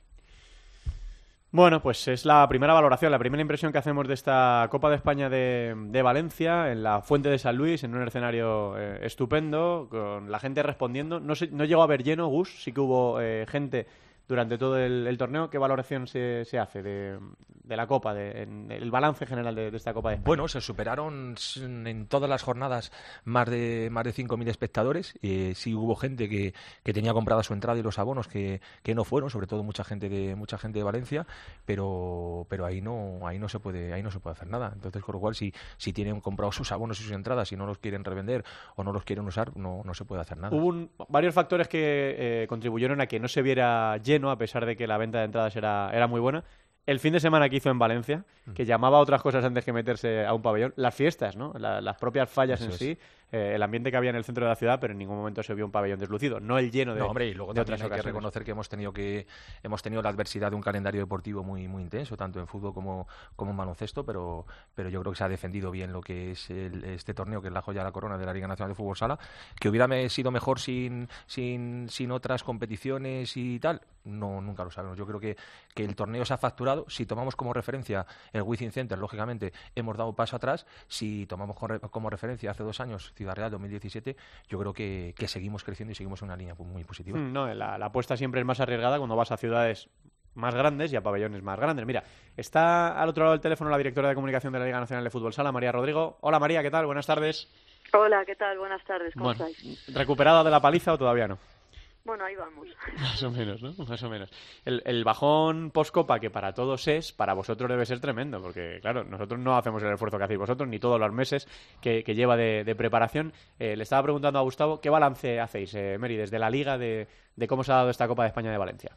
Bueno, pues es la primera valoración, la primera impresión que hacemos de esta Copa de España de, de Valencia, en la Fuente de San Luis, en un escenario eh, estupendo, con la gente respondiendo. No, sé, no llegó a haber lleno, Gus, sí que hubo eh, gente durante todo el, el torneo. ¿Qué valoración se, se hace de, de la Copa, de, en el balance general de, de esta Copa de España? Bueno, se superaron en todas las jornadas más de más de cinco mil espectadores. Eh, sí hubo gente que, que tenía comprada su entrada y los abonos que, que no fueron, sobre todo mucha gente de mucha gente de Valencia, pero pero ahí no ahí no se puede ahí no se puede hacer nada. Entonces, con lo cual, si si tienen comprados sus abonos y sus entradas y no los quieren revender o no los quieren usar, no no se puede hacer nada. Hubo un, varios factores que eh, contribuyeron a que no se viera lleno, a pesar de que la venta de entradas era, era muy buena. El fin de semana que hizo en Valencia, que llamaba a otras cosas antes que meterse a un pabellón. Las fiestas, ¿no? La, las propias fallas Eso en es. sí. eh, el ambiente que había en el centro de la ciudad, pero en ningún momento se vio un pabellón deslucido, no el lleno de, no, hombre, y luego de también otras hay que ocasiones. reconocer que hemos tenido que hemos tenido la adversidad de un calendario deportivo muy muy intenso, tanto en fútbol como, como en baloncesto, pero, pero yo creo que se ha defendido bien lo que es el, este torneo, que es la joya de la corona de la Liga Nacional de Fútbol Sala. Que hubiera sido mejor sin, sin, sin otras competiciones y tal, no, nunca lo sabemos. Yo creo que, que el torneo se ha facturado. Si tomamos como referencia el Wizzing Center, lógicamente hemos dado un paso atrás. Si tomamos como referencia hace dos años Ciudad Real dos mil diecisiete, yo creo que, que seguimos creciendo y seguimos en una línea muy positiva. No, la, la apuesta siempre es más arriesgada cuando vas a ciudades más grandes y a pabellones más grandes. Mira, está al otro lado del teléfono la directora de comunicación de la Liga Nacional de Fútbol Sala, María Rodrigo. Hola María, ¿qué tal? Buenas tardes. Hola, ¿qué tal? Buenas tardes, ¿cómo bueno, estáis? ¿Recuperada de la paliza o todavía no? Bueno, ahí vamos. Más o menos, ¿no? Más o menos. El, el bajón post-Copa, que para todos es, para vosotros debe ser tremendo, porque, claro, nosotros no hacemos el esfuerzo que hacéis vosotros, ni todos los meses que, que lleva de, de preparación. Eh, le estaba preguntando a Gustavo, ¿qué balance hacéis, eh, Mary, desde la Liga, de, de cómo se ha dado esta Copa de España de Valencia?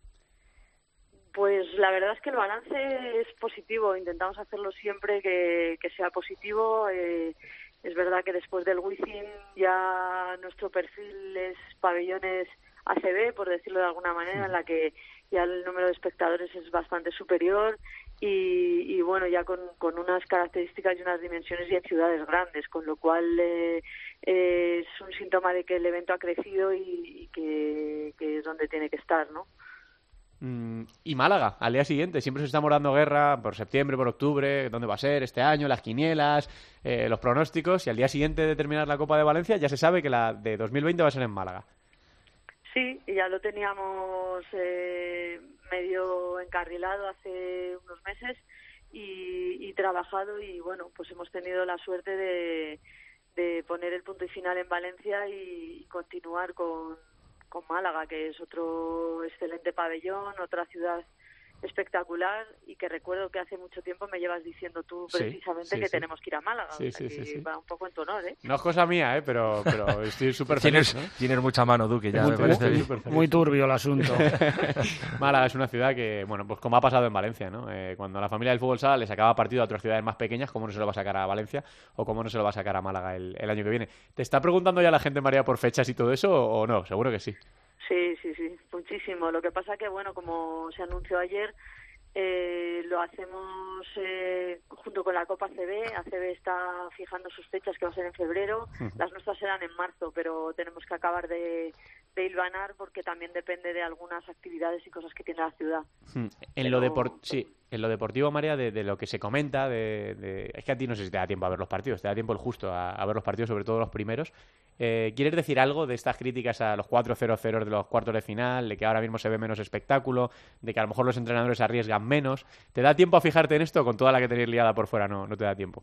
Pues la verdad es que el balance es positivo. Intentamos hacerlo siempre que, que sea positivo. Eh, es verdad que después del Wizzing ya nuestro perfil es pabellones A C B, por decirlo de alguna manera, en la que ya el número de espectadores es bastante superior y, y bueno, ya con, con unas características y unas dimensiones y en ciudades grandes, con lo cual eh, eh, es un síntoma de que el evento ha crecido y, y que, que es donde tiene que estar, ¿no? Y Málaga, al día siguiente, siempre se está morando guerra por septiembre, por octubre, dónde va a ser este año, las quinielas, eh, los pronósticos, y al día siguiente de terminar la Copa de Valencia ya se sabe que la de dos mil veinte va a ser en Málaga. Sí, y ya lo teníamos eh, medio encarrilado hace unos meses y, y trabajado, y bueno, pues hemos tenido la suerte de, de poner el punto y final en Valencia y, y continuar con con Málaga, que es otro excelente pabellón, otra ciudad espectacular, y que recuerdo que hace mucho tiempo me llevas diciendo tú precisamente sí, sí, que sí. tenemos que ir a Málaga, sí, o sea, sí, que sí, sí. va un poco en tu honor, ¿eh? No es cosa mía, ¿eh? pero, pero estoy súper feliz, tienes, ¿no? tienes mucha mano, Duque, ya muy, me parece bien. Muy turbio el asunto. Málaga es una ciudad que, bueno, pues como ha pasado en Valencia, ¿no? Eh, cuando la familia del fútbol sala le sacaba partido a otras ciudades más pequeñas, ¿cómo no se lo va a sacar a Valencia o cómo no se lo va a sacar a Málaga el, el año que viene? ¿Te está preguntando ya la gente, María, por fechas y todo eso o, o no? Seguro que sí. Sí, sí, sí, muchísimo. Lo que pasa que, bueno, como se anunció ayer, eh, lo hacemos eh, junto con la Copa A C B. A C B está fijando sus fechas, que va a ser en febrero. Las nuestras serán en marzo, pero tenemos que acabar de, de hilvanar porque también depende de algunas actividades y cosas que tiene la ciudad. En pero... lo depor- sí, en lo deportivo, María, de, de lo que se comenta, de, de... es que a ti no sé si te da tiempo a ver los partidos, te da tiempo el justo a, a ver los partidos, sobre todo los primeros. Eh, ¿Quieres decir algo de estas críticas a los cuatro cero cero de los cuartos de final, de que ahora mismo se ve menos espectáculo, de que a lo mejor los entrenadores arriesgan menos? ¿Te da tiempo a fijarte en esto? Con toda la que tenéis liada por fuera, no, no te da tiempo.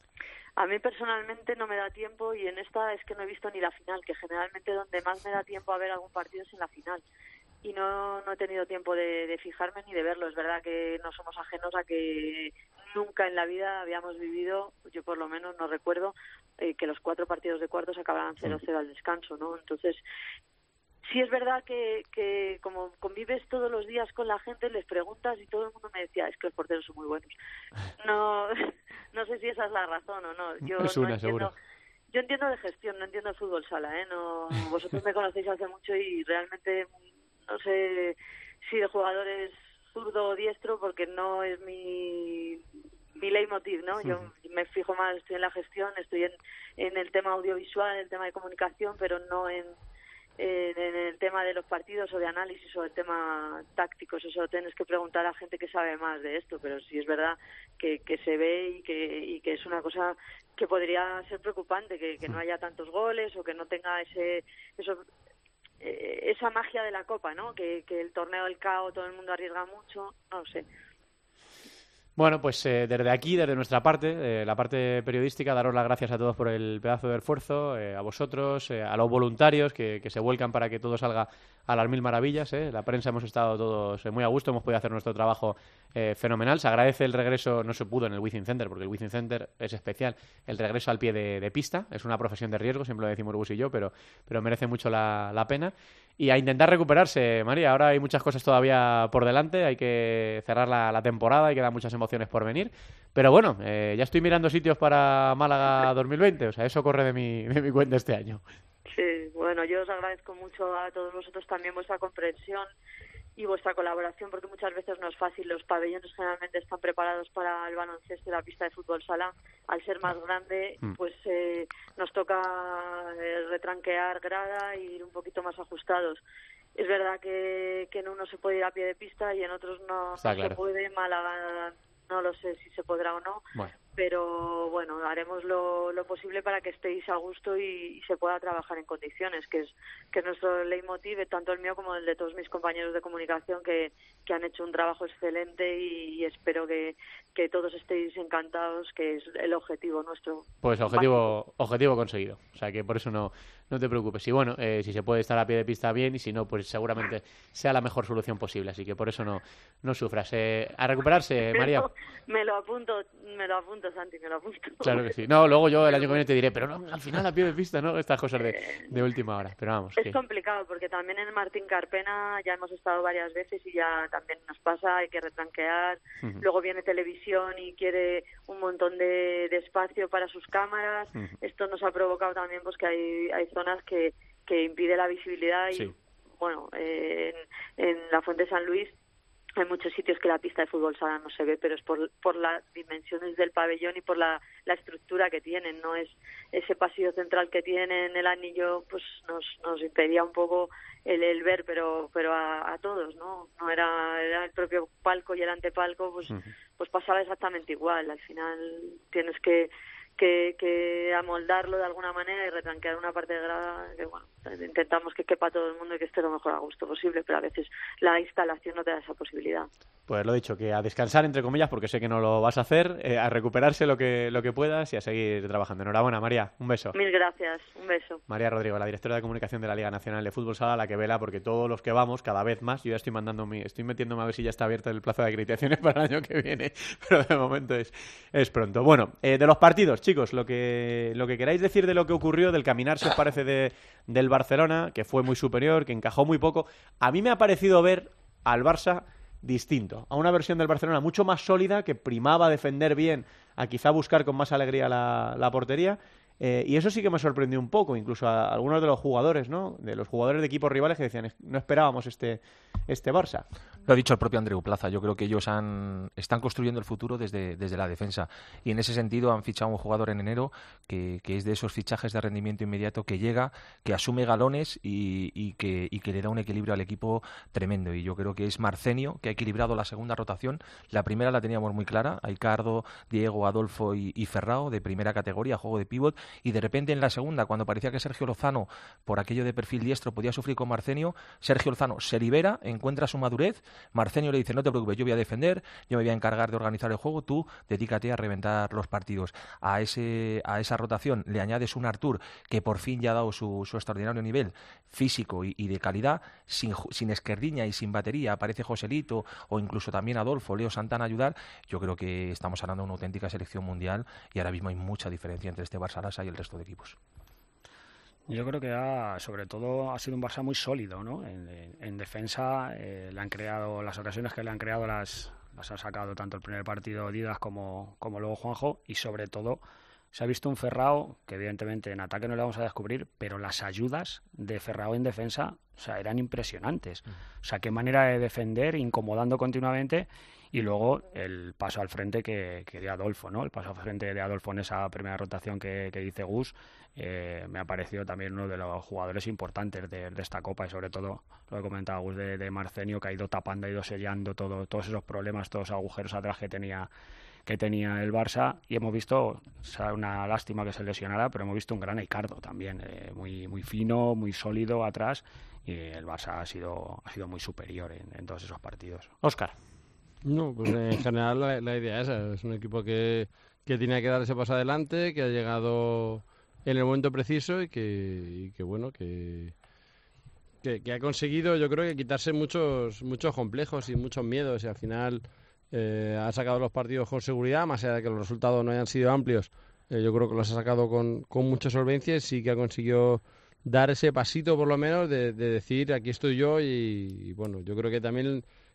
A mí personalmente no me da tiempo, y en esta es que no he visto ni la final, que generalmente donde más me da tiempo a ver algún partido es en la final. Y no, no he tenido tiempo de, de fijarme ni de verlo. Es verdad que no somos ajenos a que nunca en la vida habíamos vivido, yo por lo menos no recuerdo, eh, que los cuatro partidos de cuartos acabaran cero cero al descanso, ¿no? Entonces, sí es verdad que, que como convives todos los días con la gente, les preguntas y todo el mundo me decía, es que los porteros son muy buenos. No, no sé si esa es la razón o no. Yo es una, no entiendo, seguro. Yo entiendo de gestión, no entiendo de fútbol sala, ¿eh? No, vosotros me conocéis hace mucho y realmente no sé si de jugadores zurdo o diestro, porque no es mi mi leitmotiv, ¿no? Yo me fijo más, estoy en la gestión, estoy en, en el tema audiovisual, en el tema de comunicación, pero no en, en, en el tema de los partidos o de análisis o el tema tácticos. Eso tienes que preguntar a gente que sabe más de esto, pero sí es verdad que, que se ve y que, y que es una cosa que podría ser preocupante, que, que no haya tantos goles o que no tenga ese eso eh, esa magia de la Copa, ¿no? Que, que el torneo del C A O todo el mundo arriesga mucho, no lo sé. Bueno, pues eh, desde aquí, desde nuestra parte, eh, la parte periodística, daros las gracias a todos por el pedazo de esfuerzo, eh, a vosotros, eh, a los voluntarios que, que se vuelcan para que todo salga a las mil maravillas. Eh. La prensa hemos estado todos eh, muy a gusto, hemos podido hacer nuestro trabajo eh, fenomenal. Se agradece el regreso, no se pudo en el Wizzing Center, porque el Wizzing Center es especial, el regreso al pie de, de pista. Es una profesión de riesgo, siempre lo decimos Gus y yo, pero, pero merece mucho la, la pena. Y a intentar recuperarse, María. Ahora hay muchas cosas todavía por delante, hay que cerrar la, la temporada, hay que dar muchas emociones por venir, Pero bueno, eh, ya estoy mirando sitios para Málaga dos mil veinte, o sea, eso corre de mi, de mi cuenta este año. Sí, bueno, yo os agradezco mucho a todos vosotros también vuestra comprensión y vuestra colaboración, porque muchas veces no es fácil. Los pabellones generalmente están preparados para el baloncesto y la pista de fútbol sala. Al ser más grande, pues eh, nos toca eh, retranquear grada y ir un poquito más ajustados. Es verdad que, que en uno se puede ir a pie de pista y en otros no, no claro. se puede. Málaga no lo sé si se podrá o no. Bueno. Pero bueno, haremos lo, lo posible para que estéis a gusto y, y se pueda trabajar en condiciones, que es que es nuestro leitmotiv, tanto el mío como el de todos mis compañeros de comunicación, que, que han hecho un trabajo excelente y, y espero que, que todos estéis encantados, que es el objetivo nuestro. Pues objetivo objetivo conseguido, o sea que por eso no, no te preocupes. Y bueno, eh, si se puede estar a pie de pista bien, y si no, pues seguramente sea la mejor solución posible, así que por eso no, no sufras. Eh, a recuperarse, María. Me lo apunto, me lo apunto, Santi, me lo apunto. Claro que sí. No, luego yo el año que viene te diré, pero no, al final a pie de pista, ¿no? Estas cosas de, de última hora, pero vamos. Es que... complicado, porque también en Martín Carpena ya hemos estado varias veces y ya también nos pasa, hay que retranquear. Uh-huh. Luego viene televisión y quiere un montón de, de espacio para sus cámaras. Uh-huh. Esto nos ha provocado también pues que hay, hay zonas que, que impide la visibilidad y, sí. bueno, eh, en, en la Fuente San Luis hay muchos sitios que la pista de fútbol sala no se ve, pero es por, por las dimensiones del pabellón y por la, la estructura que tienen. No es ese pasillo central que tienen, el anillo, pues nos, nos impedía un poco el, el ver, pero pero a, a todos, ¿no? No era, era el propio palco y el antepalco, pues, uh-huh. pues pasaba exactamente igual. Al final tienes que Que, que amoldarlo de alguna manera y retranquear una parte de grada que, bueno, intentamos que quepa todo el mundo y que esté lo mejor a gusto posible, pero a veces la instalación no te da esa posibilidad. Pues lo dicho, que a descansar, entre comillas, porque sé que no lo vas a hacer, eh, a recuperarse lo que lo que puedas y a seguir trabajando. Enhorabuena, María, un beso. Mil gracias, un beso. María Rodrigo, la directora de comunicación de la Liga Nacional de Fútbol Sala, la que vela porque todos los que vamos, cada vez más, yo ya estoy mandando mi, estoy metiéndome a ver si ya está abierto el plazo de acreditaciones para el año que viene, pero de momento es, es pronto. Bueno, eh, de los partidos, chicos, lo que lo que queráis decir de lo que ocurrió, del caminar, si os parece, de, del Barcelona, que fue muy superior, que encajó muy poco. A mí me ha parecido ver al Barça distinto, a una versión del Barcelona mucho más sólida, que primaba a defender bien, a quizá buscar con más alegría la, la portería, eh, y eso sí que me sorprendió un poco, incluso a algunos de los jugadores, ¿no? De los jugadores de equipos rivales que decían, no esperábamos este, este Barça. Lo ha dicho el propio Andreu Plaza, yo creo que ellos han, están construyendo el futuro desde, desde la defensa, y en ese sentido han fichado un jugador en enero que, que es de esos fichajes de rendimiento inmediato, que llega, que asume galones y, y, que, y que le da un equilibrio al equipo tremendo, y yo creo que es Marcenio, que ha equilibrado la segunda rotación. La primera la teníamos muy clara, Aicardo, Diego, Adolfo y, y Ferrao, de primera categoría, juego de pívot, y de repente en la segunda, cuando parecía que Sergio Lozano, por aquello de perfil diestro, podía sufrir con Marcenio, Sergio Lozano se libera, encuentra su madurez. Marcenio le dice, no te preocupes, yo voy a defender, yo me voy a encargar de organizar el juego, tú dedícate a reventar los partidos. A ese a esa rotación le añades un Artur que por fin ya ha dado su, su extraordinario nivel físico y, y de calidad, sin, sin Esquerdiña y sin batería, aparece Joselito o incluso también Adolfo, Leo Santana a ayudar. Yo creo que estamos hablando de una auténtica selección mundial y ahora mismo hay mucha diferencia entre este Barça-Lasa y el resto de equipos. Yo creo que ha, sobre todo ha sido un Barça muy sólido, ¿no? En, en, en defensa eh, le han creado las ocasiones que le han creado, las, las ha sacado tanto el primer partido Didas como, como luego Juanjo, y sobre todo se ha visto un Ferrao que evidentemente en ataque no le vamos a descubrir, pero las ayudas de Ferrao en defensa, o sea, eran impresionantes. O sea, qué manera de defender, incomodando continuamente, y luego el paso al frente que, que de Adolfo, ¿no? El paso al frente de Adolfo en esa primera rotación que, que dice Gus, eh, me ha parecido también uno de los jugadores importantes de, de esta Copa, y sobre todo lo que comentaba Gus de, de Marcenio, que ha ido tapando, ha ido sellando todo, todos esos problemas, todos esos agujeros atrás que tenía que tenía el Barça, y hemos visto, o sea, una lástima que se lesionara, pero hemos visto un gran Aicardo también, eh, muy muy fino, muy sólido atrás, y el Barça ha sido ha sido muy superior en, en todos esos partidos. Óscar. No, pues en general la, la idea es esa, es un equipo que, que tenía que dar ese paso adelante, que ha llegado en el momento preciso y que, y que bueno, que, que, que ha conseguido, yo creo que quitarse muchos muchos complejos y muchos miedos, y al final eh, ha sacado los partidos con seguridad, más allá de que los resultados no hayan sido amplios, eh, yo creo que los ha sacado con, con mucha solvencia, y sí que ha conseguido dar ese pasito por lo menos de, de decir aquí estoy yo, y, y bueno, yo creo que también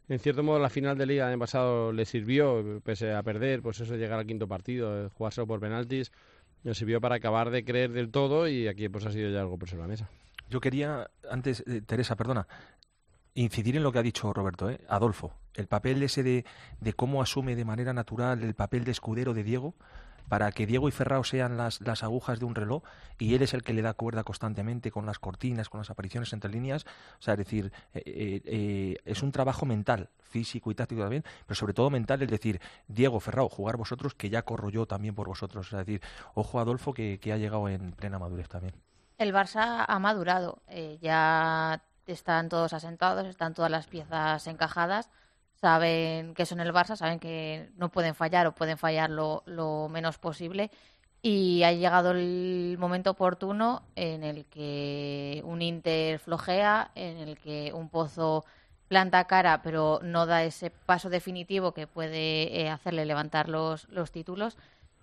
en cierto modo la final de Liga del año pasado le sirvió, pese a perder, pues eso, llegar al quinto partido, jugárselo por penaltis, le sirvió para acabar de creer del todo y aquí pues ha sido ya algo por sobre la mesa. Yo quería, antes, eh, Teresa, perdona, incidir en lo que ha dicho Roberto, ¿eh? Adolfo, el papel ese de, de cómo asume de manera natural el papel de escudero de Diego, para que Diego y Ferrao sean las, las agujas de un reloj y él es el que le da cuerda constantemente con las cortinas, con las apariciones entre líneas. O sea, es decir, eh, eh, eh, es un trabajo mental, físico y táctico también, pero sobre todo mental, es decir, Diego, Ferrao, jugar vosotros, que ya corro yo también por vosotros. O sea, es decir, ojo Adolfo, que, que ha llegado en plena madurez también. El Barça ha madurado, eh, ya están todos asentados, están todas las piezas encajadas. Saben que son el Barça, saben que no pueden fallar o pueden fallar lo, lo menos posible y ha llegado el momento oportuno en el que un Inter flojea, en el que un Pozo planta cara pero no da ese paso definitivo que puede eh, hacerle levantar los, los títulos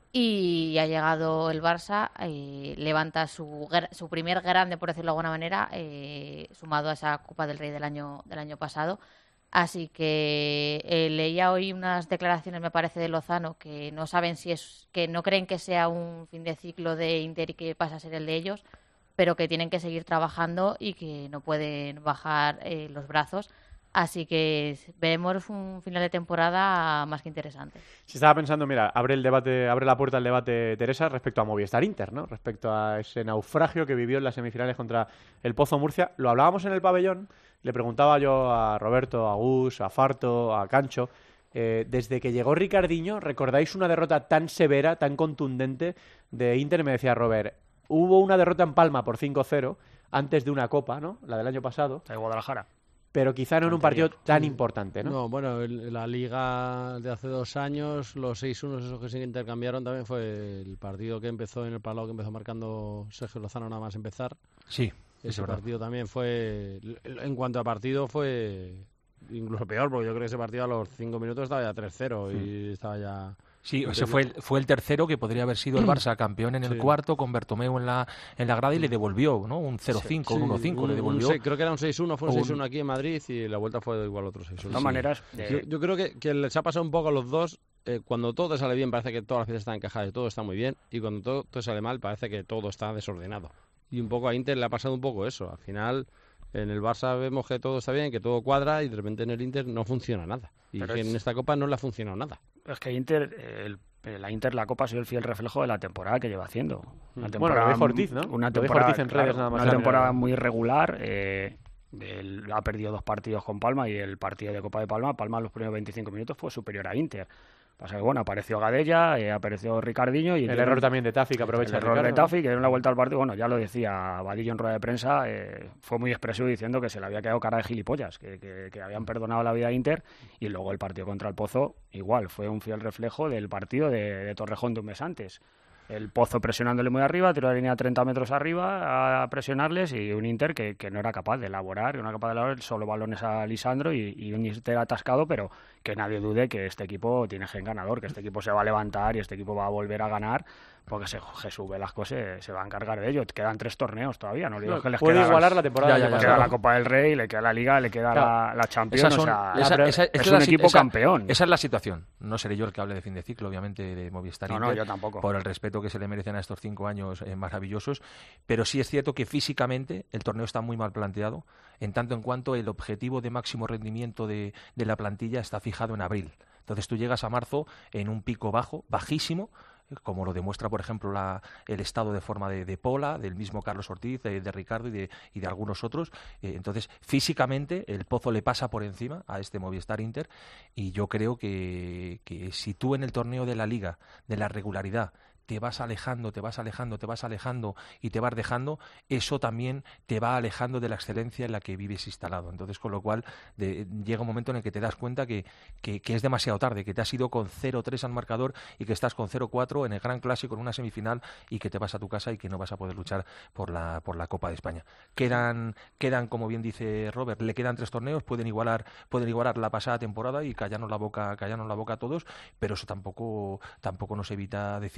y ha llegado el Barça, eh, levanta su, su primer grande, por decirlo de alguna manera, eh, sumado a esa Copa del Rey del año, del año pasado. Así que eh, leía hoy unas declaraciones, me parece, de Lozano, que no saben si es, que no creen que sea un fin de ciclo de Inter y que pasa a ser el de ellos, pero que tienen que seguir trabajando y que no pueden bajar eh, los brazos. Así que veremos un final de temporada más que interesante. Si estaba pensando, mira, abre el debate, abre la puerta al debate, Teresa, respecto a Movistar Inter, ¿no? Respecto a ese naufragio que vivió en las semifinales contra el Pozo Murcia. Lo hablábamos en el pabellón, le preguntaba yo a Roberto, a Gus, a Farto, a Cancho. Eh, desde que llegó Ricardinho, ¿recordáis una derrota tan severa, tan contundente de Inter? Me decía Robert, hubo una derrota en Palma por cinco cero antes de una Copa, ¿no? La del año pasado. De Guadalajara. Pero quizá no en un partido tan importante, ¿no? No, bueno, el, la Liga de hace dos años, los seis uno esos que se intercambiaron, también fue el partido que empezó en el Palau, que empezó marcando Sergio Lozano nada más empezar. Sí, ese partido también fue, en cuanto a partido, fue incluso peor, porque yo creo que ese partido a los cinco minutos estaba ya tres cero sí. y estaba ya... Sí, ese fue el, fue el tercero que podría haber sido el Barça campeón en el sí. cuarto, con Bertomeu en la en la grada y le devolvió, ¿no? Un cero cinco, sí, un uno cinco, le devolvió. Un, creo que era un seis uno, fue un, un seis uno aquí en Madrid y la vuelta fue igual otro seis uno. De todas maneras... Sí. Yo, yo creo que, que les ha pasado un poco a los dos, eh, cuando todo te sale bien parece que todas las piezas están encajadas y todo está muy bien, y cuando todo te sale mal parece que todo está desordenado. Y un poco a Inter le ha pasado un poco eso, al final... En el Barça vemos que todo está bien, que todo cuadra y de repente en el Inter no funciona nada. Y que es... en esta Copa no le ha funcionado nada. Es que Inter, el, la Inter, la Copa ha sido el fiel reflejo de la temporada que lleva haciendo. Una temporada, bueno, lo dijo Ortiz, ¿no? Una lo temporada, Ortiz en redes, claro, nada más. Una temporada muy irregular. Eh, el, ha perdido dos partidos con Palma y el partido de Copa de Palma, Palma en los primeros veinticinco minutos fue superior a Inter. Pasa que bueno, apareció Gadella, eh, apareció Ricardinho y el error también de Tafi que aprovecha el error Ricardo. de Tafi que dio una vuelta al partido. Bueno, ya lo decía Vadillo en rueda de prensa, eh, fue muy expresivo diciendo que se le había quedado cara de gilipollas, que, que, que habían perdonado la vida a Inter, y luego el partido contra el Pozo igual fue un fiel reflejo del partido de, de Torrejón de un mes antes. El Pozo presionándole muy arriba, tiró la línea treinta metros arriba a presionarles y un Inter que, que no era capaz de elaborar, no era capaz de elaborar solo balones a Lisandro y, y un Inter atascado, pero que nadie dude que este equipo tiene gen ganador, que este equipo se va a levantar y este equipo va a volver a ganar, porque se, Jesús Velasco se, se va a encargar de ello. Quedan tres torneos todavía, no digo no, que les puede queda igualar la temporada. Ya, ya, ya, queda la Copa del Rey, le queda la Liga, le queda claro. la, la Champions. Son, o sea, esa, la, esa, es, es un la, equipo esa, campeón. Esa es la situación. No seré yo el que hable de fin de ciclo, obviamente, de Movistar no, Inter, no, yo tampoco. Por el respeto que se le merecen a estos cinco años eh, maravillosos, pero sí es cierto que físicamente el torneo está muy mal planteado, en tanto en cuanto el objetivo de máximo rendimiento de, de la plantilla está fijado en abril. Entonces tú llegas a marzo en un pico bajo, bajísimo, como lo demuestra, por ejemplo, la, el estado de forma de, de Pola, del mismo Carlos Ortiz, de, de Ricardo y de, y de algunos otros. Eh, entonces, físicamente, el Pozo le pasa por encima a este Movistar Inter, y yo creo que, que si tú en el torneo de la Liga, de la regularidad, te vas alejando, te vas alejando, te vas alejando y te vas dejando, eso también te va alejando de la excelencia en la que vives instalado. Entonces, con lo cual, de, llega un momento en el que te das cuenta que, que, que es demasiado tarde, que te has ido con cero tres al marcador y que estás con cero cuatro en el Gran Clásico, en una semifinal, y que te vas a tu casa y que no vas a poder luchar por la, por la Copa de España. Quedan, quedan, como bien dice Robert, le quedan tres torneos, pueden igualar, pueden igualar la pasada temporada y callarnos la boca, callarnos la boca a todos, pero eso tampoco, tampoco nos evita decir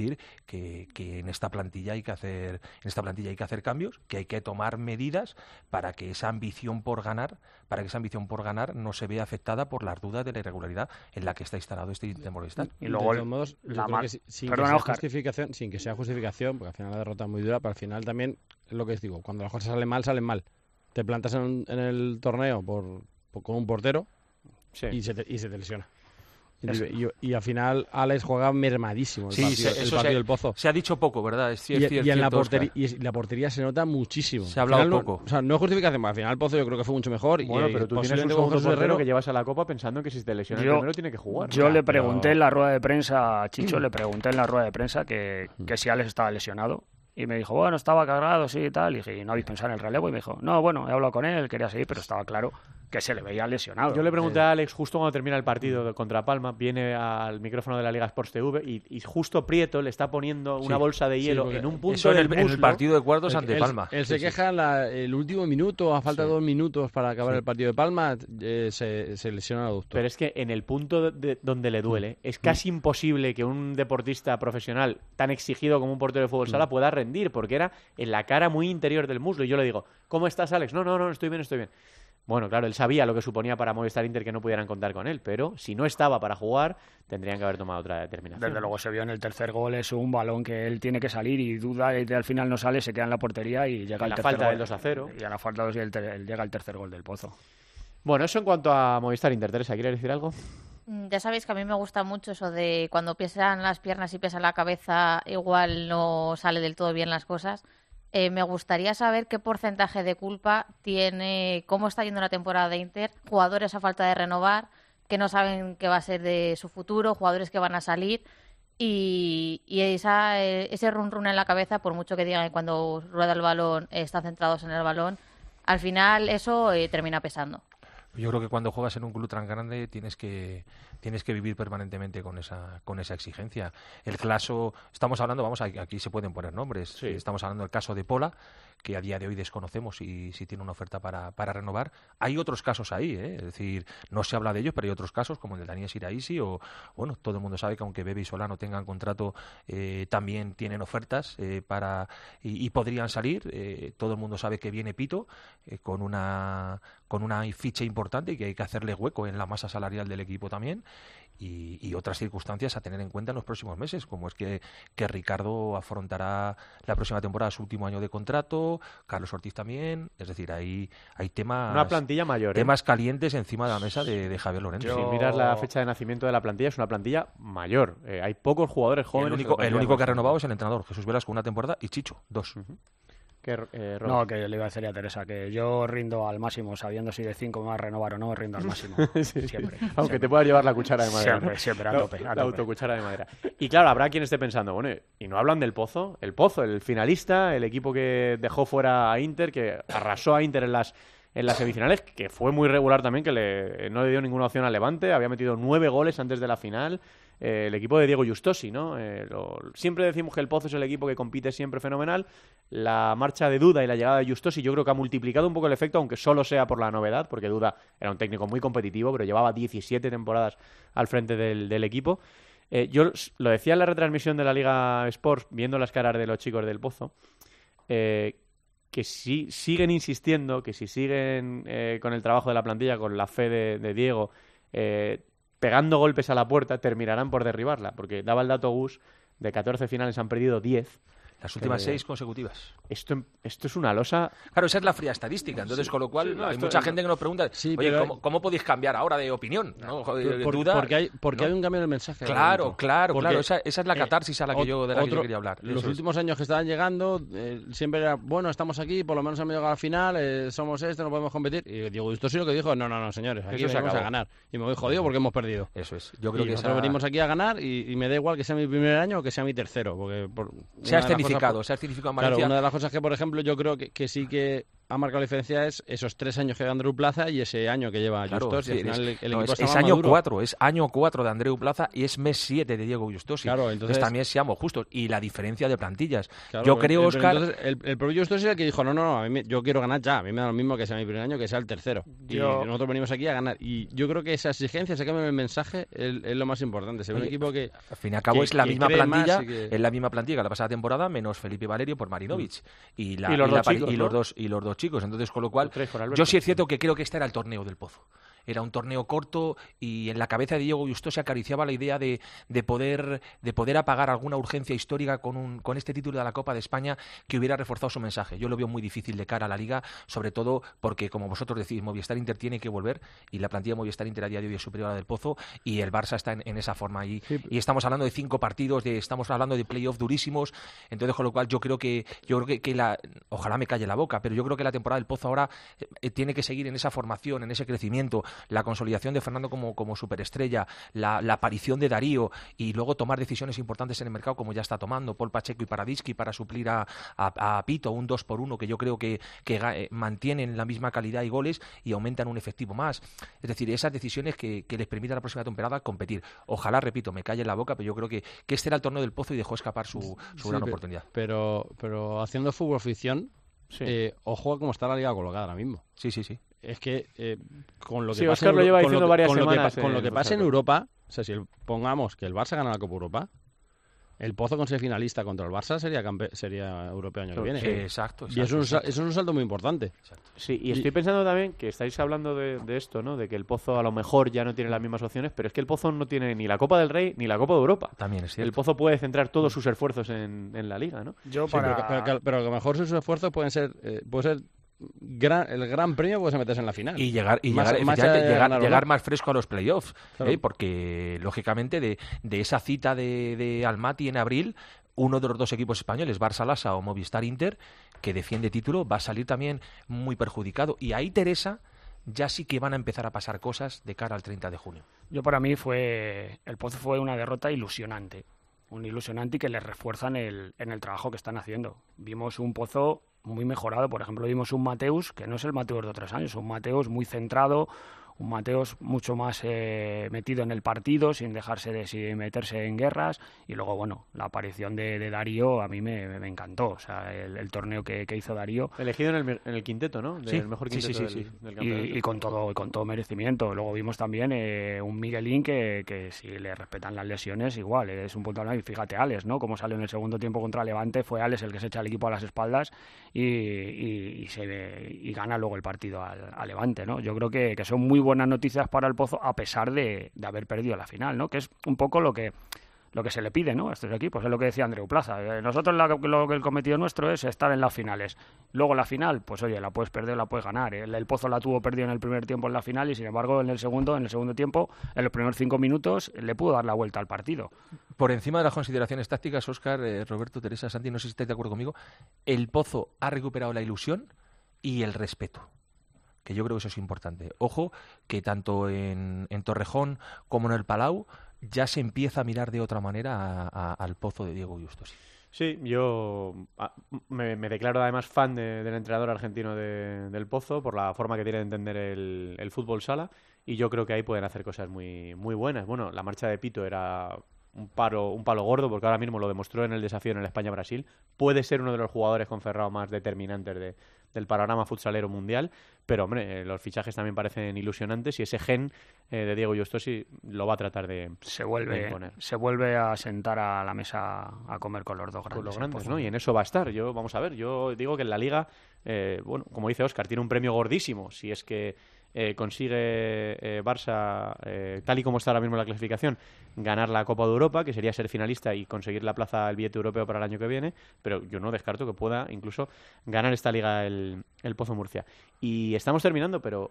que, que en esta plantilla hay que hacer, en esta plantilla hay que hacer cambios, que hay que tomar medidas para que esa ambición por ganar, para que esa ambición por ganar no se vea afectada por las dudas de la irregularidad en la que está instalado este Inter Movistar. Y luego de todos modos, yo la creo mal... que sin, Perdona, que sea Oscar. justificación, sin que sea justificación, porque al final la derrota es muy dura, pero al final también es lo que os digo, cuando las cosas salen mal, salen mal. Te plantas en, un, en el torneo por, por con un portero Sí. y, se te, y se te lesiona. Y, y, y al final Alex juega mermadísimo el Sí, partido, se, el eso partido se, del Pozo. Se ha dicho poco, ¿verdad? Es, Y, es, y es en la cierto, portería, Óscar. y la portería se nota muchísimo. Se ha hablado Al final poco. No, o sea, no es justificación, porque al final el Pozo yo creo que fue mucho mejor. Bueno, y, pero tú tienes un posiblemente con segundo Jesús portero Herrero que llevas a la Copa pensando que si te lesiona el Yo- primero tiene que jugar. Yo Ya, le pero- pregunté en la rueda de prensa a Chicho, le pregunté en la rueda de prensa que, que si Alex estaba lesionado. Y me dijo, bueno, estaba cargado, sí y tal. Y dije, ¿y no habéis pensado en el relevo? Y me dijo, no, bueno, he hablado con él, quería seguir, pero estaba claro que se le veía lesionado. Yo le pregunté a Alex justo cuando termina el partido de- contra Palma, viene al micrófono de la Liga Sports T V y, y justo Prieto le está poniendo una Sí, bolsa de sí, hielo porque en un punto Eso en del el, en el muslo. partido de cuartos Él- ante él, Palma. Él Sí, se sí. queja la- el último minuto, a falta Sí. de dos minutos para acabar Sí. el partido de Palma, eh, se, se lesiona el aductor. Pero es que en el punto de- donde le duele, es casi imposible que un deportista profesional tan exigido como un portero de fútbol sala pueda rendir, porque era en la cara muy interior del muslo. Y yo le digo, ¿cómo estás, Alex? No, no, no, estoy bien, estoy bien. Bueno, claro, él sabía lo que suponía para Movistar Inter que no pudieran contar con él, pero si no estaba para jugar, tendrían que haber tomado otra determinación. Desde luego se vio en el tercer gol, es un balón que él tiene que salir y duda y al final no sale, se queda en la portería y llega En el la tercer falta gol. del dos a cero. Y a la falta del dos y llega el tercer gol del Pozo. Bueno, eso en cuanto a Movistar Inter. Teresa, ¿quieres decir algo? Mm, Ya sabéis que a mí me gusta mucho eso de cuando pesan las piernas y pesa la cabeza, igual no sale del todo bien las cosas. Eh, me gustaría saber qué porcentaje de culpa tiene, cómo está yendo la temporada de Inter, jugadores a falta de renovar, que no saben qué va a ser de su futuro, jugadores que van a salir y, y esa, eh, ese run run en la cabeza, por mucho que digan que cuando rueda el balón eh, están centrados en el balón, al final eso eh, termina pesando. Yo creo que cuando juegas en un club tan grande tienes que tienes que vivir permanentemente con esa con esa exigencia. El caso, estamos hablando, vamos, aquí se pueden poner nombres. Sí. Estamos hablando del caso de Pola, que a día de hoy desconocemos si, si tiene una oferta para, para renovar. Hay otros casos ahí, ¿eh? Es decir, no se habla de ellos, pero hay otros casos como el de Daniel Siraisi o, bueno, todo el mundo sabe que aunque Bebe y Solano tengan contrato, eh, también tienen ofertas eh, para y, y podrían salir. Eh, todo el mundo sabe que viene Pito eh, con una con una ficha importante y que hay que hacerle hueco en la masa salarial del equipo también. Y, y otras circunstancias a tener en cuenta en los próximos meses, como es que, que Ricardo afrontará la próxima temporada su último año de contrato, Carlos Ortiz también, es decir, hay, hay temas, Una plantilla mayor, ¿eh? temas calientes encima de la mesa de, de Javier Lorenzo. Yo- Si miras la fecha de nacimiento de la plantilla, es una plantilla mayor. Eh, hay pocos jugadores Y jóvenes. el único, en la el plantilla único que ha bastante. renovado es el entrenador, Jesús Velasco, una temporada, y Chicho, dos. Que, eh, Rob. No, que le iba a decir a Teresa que yo rindo al máximo, sabiendo si de cinco me va a renovar o no, rindo al máximo. Sí. Siempre. Aunque siempre. te pueda llevar la cuchara de madera. Siempre, ¿no? siempre, a La- tope, a La tope. autocuchara de madera. Y claro, habrá quien esté pensando, bueno, y no hablan del Pozo. El Pozo, el finalista, el equipo que dejó fuera a Inter, que arrasó a Inter en las en las semifinales, que fue muy regular también, que le, no le dio ninguna opción al Levante, había metido nueve goles antes de la final. Eh, el equipo de Diego Justosi, ¿no? Eh, lo- siempre decimos que el Pozo es el equipo que compite siempre fenomenal. La marcha de Duda y la llegada de Justosi yo creo que ha multiplicado un poco el efecto, aunque solo sea por la novedad, porque Duda era un técnico muy competitivo, pero llevaba diecisiete temporadas al frente del, del equipo. Eh, yo s- lo decía en la retransmisión de la Liga Sports, viendo las caras de los chicos del Pozo, eh, que si siguen insistiendo, que si siguen eh, con el trabajo de la plantilla, con la fe de, de Diego, eh, pegando golpes a la puerta, terminarán por derribarla, porque daba el dato Gus, de catorce finales han perdido diez. Las últimas Que- seis consecutivas. Esto, esto es una losa. Claro, esa es la fría estadística. Entonces, con lo cual, Sí, no, hay esto- mucha gente que nos pregunta, Sí, oye, pero- ¿cómo, cómo podéis cambiar ahora de opinión? ¿No? Joder, Por- duda, porque hay, porque ¿no? hay un cambio en el mensaje. Claro, Lorenzo. claro, Porque, claro. Esa, esa es la eh, catarsis a la que ot- yo, de la que yo otro- quería hablar. Los Eso es. últimos años que estaban llegando, eh, siempre era, bueno, estamos aquí, por lo menos hemos llegado a la final, eh, somos esto, no podemos competir. Y Diego Justosi lo que dijo, no, no, no, señores, aquí Eso se venimos a acabó. ganar. Y me voy jodido porque hemos perdido. Eso es. Yo creo Y que nosotros esa- venimos aquí a ganar y, y me da igual que sea mi primer año o que sea mi tercero. Porque por, se ha una de las escenificado, cosas- se ha escenificado en Claro, Valencia. una de las cosas que, por ejemplo, yo creo que, que sí que ha marcado la diferencia es esos tres años que lleva Andreu Plaza y ese año que lleva Claro, Justos. sí, y al final es, el no, equipo es, está es más año maduro. cuatro, es año cuatro de Andreu Plaza y es mes siete de Diego Justosi. Claro, entonces, entonces también seamos justos. Y la diferencia de plantillas. Claro, yo creo, el, Óscar... Entonces, el, el propio Justosi es el que dijo, no, no, no, a mí me, yo quiero ganar ya. A mí me da lo mismo que sea mi primer año que sea el tercero. Yo... Y nosotros venimos aquí a ganar. Y yo creo que esa exigencia, ese cambio en el mensaje es, es lo más importante. Se ve un equipo que... Al fin y al cabo que, es la que misma cree plantilla, más y que... es la misma plantilla que la pasada temporada, menos Felipe Valerio por Marinovic. Mm. Y, la, y, los y, dos la, chicos, y, ¿no? los dos, y los dos chicos. Entonces, con lo cual, yo sí es cierto que creo que este era el torneo del Pozo. Era un torneo corto y en la cabeza de Diego Justosi acariciaba la idea de, de, poder, de poder apagar alguna urgencia histórica con, un, con este título de la Copa de España que hubiera reforzado su mensaje. Yo lo veo muy difícil de cara a la Liga, sobre todo porque, como vosotros decís, Movistar Inter tiene que volver y la plantilla de Movistar Inter a día de hoy es superior a la del Pozo y el Barça está en, en esa forma. Y, sí. y estamos hablando de cinco partidos, de, estamos hablando de playoff durísimos, entonces con lo cual yo creo que, yo creo que, que la, ojalá me calle la boca, pero yo creo que la temporada del Pozo ahora eh, tiene que seguir en esa formación, en ese crecimiento, la consolidación de Fernando como, como superestrella, la, la aparición de Darío y luego tomar decisiones importantes en el mercado como ya está tomando Paul Pacheco y Paradischi para suplir a, a, a Pito, un dos por uno que yo creo que, que eh, mantienen la misma calidad y goles y aumentan un efectivo más. Es decir, esas decisiones que, que les permitan la próxima temporada competir. Ojalá, repito, me calle la boca, pero yo creo que, que este era el torneo del Pozo y dejó escapar su, su sí, gran pero, oportunidad. Pero, pero haciendo fútbol ficción, sí. eh, ojo a cómo está la liga colocada ahora mismo. Sí, sí, sí. Es que eh, con lo que sí, pasa Óscar lo lleva con diciendo lo que, varias con semanas. Lo que, con lo que en pasa en Europa, o sea, si el, pongamos que el Barça gana la Copa Europa, el Pozo con ser finalista contra el Barça sería campe sería europeo año que viene. Sí, exacto, exacto. Y es un, exacto. es un salto muy importante. Exacto. Sí, y estoy pensando también que estáis hablando de, de esto, ¿no? De que el Pozo a lo mejor ya no tiene las mismas opciones, pero es que el Pozo no tiene ni la Copa del Rey ni la Copa de Europa. También es cierto. El Pozo puede centrar todos sus esfuerzos en, en la Liga, ¿no? Yo sí, para... pero, pero, pero a lo mejor sus esfuerzos pueden ser... Eh, puede ser Gran, el gran premio puede meterse en la final y llegar y más, llegar, más llegar, llegar más fresco a los playoffs, claro. ¿eh? Porque lógicamente de, de esa cita de, de Almaty en abril, uno de los dos equipos españoles, Barça-Lassa o Movistar Inter, que defiende título, va a salir también muy perjudicado. Y ahí, Teresa, ya sí que van a empezar a pasar cosas de cara al treinta de junio. Yo para mí fue el Pozo fue una derrota ilusionante, un ilusionante y que les refuerzan el, en el trabajo que están haciendo. Vimos un Pozo muy mejorado, por ejemplo, vimos un Mateus que no es el Mateus de otros años, un Mateus muy centrado, un Mateos mucho más eh, metido en el partido, sin dejarse de sin meterse en guerras, y luego, bueno, la aparición de, de Darío a mí me, me encantó, o sea, el, el torneo que, que hizo Darío. Elegido en el, en el quinteto, ¿no? De, sí, el mejor quinteto sí, sí, sí, del, sí. del campeonato. Y, y con todo con todo merecimiento. Luego vimos también eh, un Miguelín que, que si le respetan las lesiones, igual, eh, es un punto de... Y fíjate, Alex, ¿no? Como salió en el segundo tiempo contra Levante, fue Alex el que se echa al equipo a las espaldas y, y, y, se, y gana luego el partido al, al Levante, ¿no? Yo creo que, que son muy buenas noticias para el Pozo, a pesar de, de haber perdido la final, ¿no? Que es un poco lo que lo que se le pide, ¿no? A estos equipos, es lo que decía Andreu Plaza. Eh, nosotros la, lo que el cometido nuestro es estar en las finales. Luego la final, pues oye, la puedes perder o la puedes ganar. El, el Pozo la tuvo perdida en el primer tiempo en la final y sin embargo en el segundo, en el segundo tiempo, en los primeros cinco minutos, le pudo dar la vuelta al partido. Por encima de las consideraciones tácticas, Óscar, eh, Roberto, Teresa, Santi, no sé si estáis de acuerdo conmigo, el Pozo ha recuperado la ilusión y el respeto, que yo creo que eso es importante. Ojo, que tanto en, en Torrejón como en el Palau ya se empieza a mirar de otra manera a, a, al Pozo de Diego Justosi. Sí, yo a, me, me declaro además fan de, del entrenador argentino de, del Pozo por la forma que tiene de entender el, el fútbol sala, y yo creo que ahí pueden hacer cosas muy, muy buenas. Bueno, la marcha de Pito era un palo, un palo gordo, porque ahora mismo lo demostró en el desafío en el España-Brasil. Puede ser uno de los jugadores con Ferrao más determinantes de, del panorama futsalero mundial, pero hombre, eh, los fichajes también parecen ilusionantes y ese gen eh, de Diego Justosi lo va a tratar de, se vuelve, de imponer. Se vuelve a sentar a la mesa a comer con los dos grandes. Con los grandes, ¿no? Y en eso va a estar. Yo, vamos a ver, yo digo que en la Liga, eh, bueno, como dice Óscar, tiene un premio gordísimo si es que Eh, consigue eh, Barça, eh, tal y como está ahora mismo la clasificación, ganar la Copa de Europa, que sería ser finalista y conseguir la plaza del billete europeo para el año que viene, pero yo no descarto que pueda incluso ganar esta liga el, el Pozo Murcia. Y estamos terminando, pero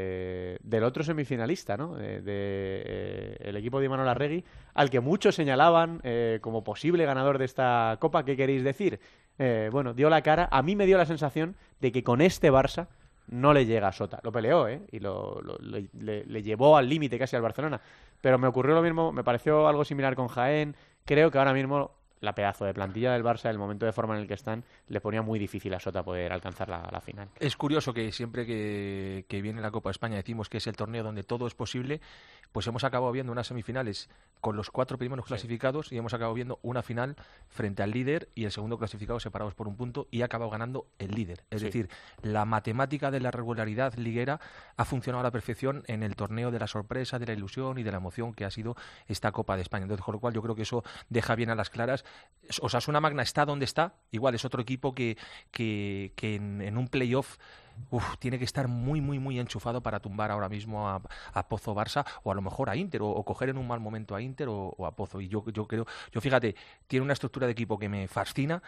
eh, del otro semifinalista, ¿no? Eh, de, eh, el equipo de Imanol Arregui, al que muchos señalaban eh, como posible ganador de esta Copa. ¿Qué queréis decir? Eh, bueno, dio la cara. A mí me dio la sensación de que con este Barça no le llega a Sota. Lo peleó, ¿eh? Y lo, lo, le, le, le llevó al límite casi al Barcelona. Pero me ocurrió lo mismo, me pareció algo similar con Jaén. Creo que ahora mismo la pedazo de plantilla del Barça, el momento de forma en el que están, le ponía muy difícil a Sota poder alcanzar la, la final. Es curioso que siempre que, que viene la Copa de España decimos que es el torneo donde todo es posible, pues hemos acabado viendo unas semifinales con los cuatro primeros sí. clasificados y hemos acabado viendo una final frente al líder y el segundo clasificado separados por un punto y ha acabado ganando el líder. Es sí. decir, la matemática de la regularidad liguera ha funcionado a la perfección en el torneo de la sorpresa, de la ilusión y de la emoción que ha sido esta Copa de España. Entonces, con lo cual yo creo que eso deja bien a las claras. Osasuna Magna está donde está, igual es otro equipo que, que, que en, en un playoff uf, tiene que estar muy, muy, muy enchufado para tumbar ahora mismo a, a Pozo Barça o a lo mejor a Inter o, o coger en un mal momento a Inter o, o a Pozo. Y yo, yo creo, yo fíjate, tiene una estructura de equipo que me fascina,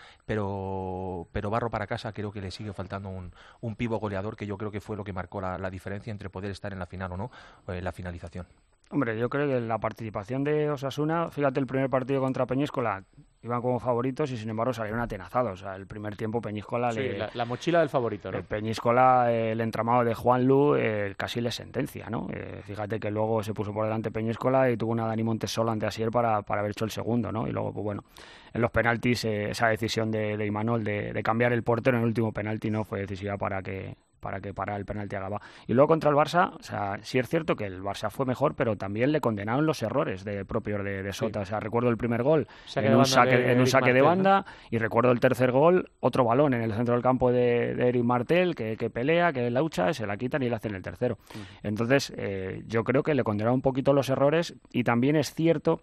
pero, pero barro para casa creo que le sigue faltando un, un pivo goleador que yo creo que fue lo que marcó la, la diferencia entre poder estar en la final o no, o en la finalización. Hombre, yo creo que la participación de Osasuna, fíjate el primer partido contra Peñíscola, iban como favoritos y sin embargo salieron atenazados. O sea, el primer tiempo Peñíscola... Sí, le, la, la mochila del favorito, ¿no? Peñíscola, el entramado de Juanlu, eh, casi le sentencia, ¿no? Eh, fíjate que luego se puso por delante Peñíscola y tuvo una Dani Montesol ante Asier para, para haber hecho el segundo, ¿no? Y luego, pues bueno, en los penaltis, eh, esa decisión de, de Imanol de, de cambiar el portero en el último penalti no fue decisiva para que... para que para el penalti a Gabá. Y luego contra el Barça, o sea, sí es cierto que el Barça fue mejor, pero también le condenaron los errores de propios de, de Sota. Sí. O sea, recuerdo el primer gol saque en un saque de, en un saque Martel, de banda, ¿no? Y recuerdo el tercer gol, otro balón en el centro del campo de, de Eric Martel, que, que pelea, que laucha, se la quitan y le hacen el tercero. Uh-huh. Entonces, eh, yo creo que le condenaron un poquito los errores y también es cierto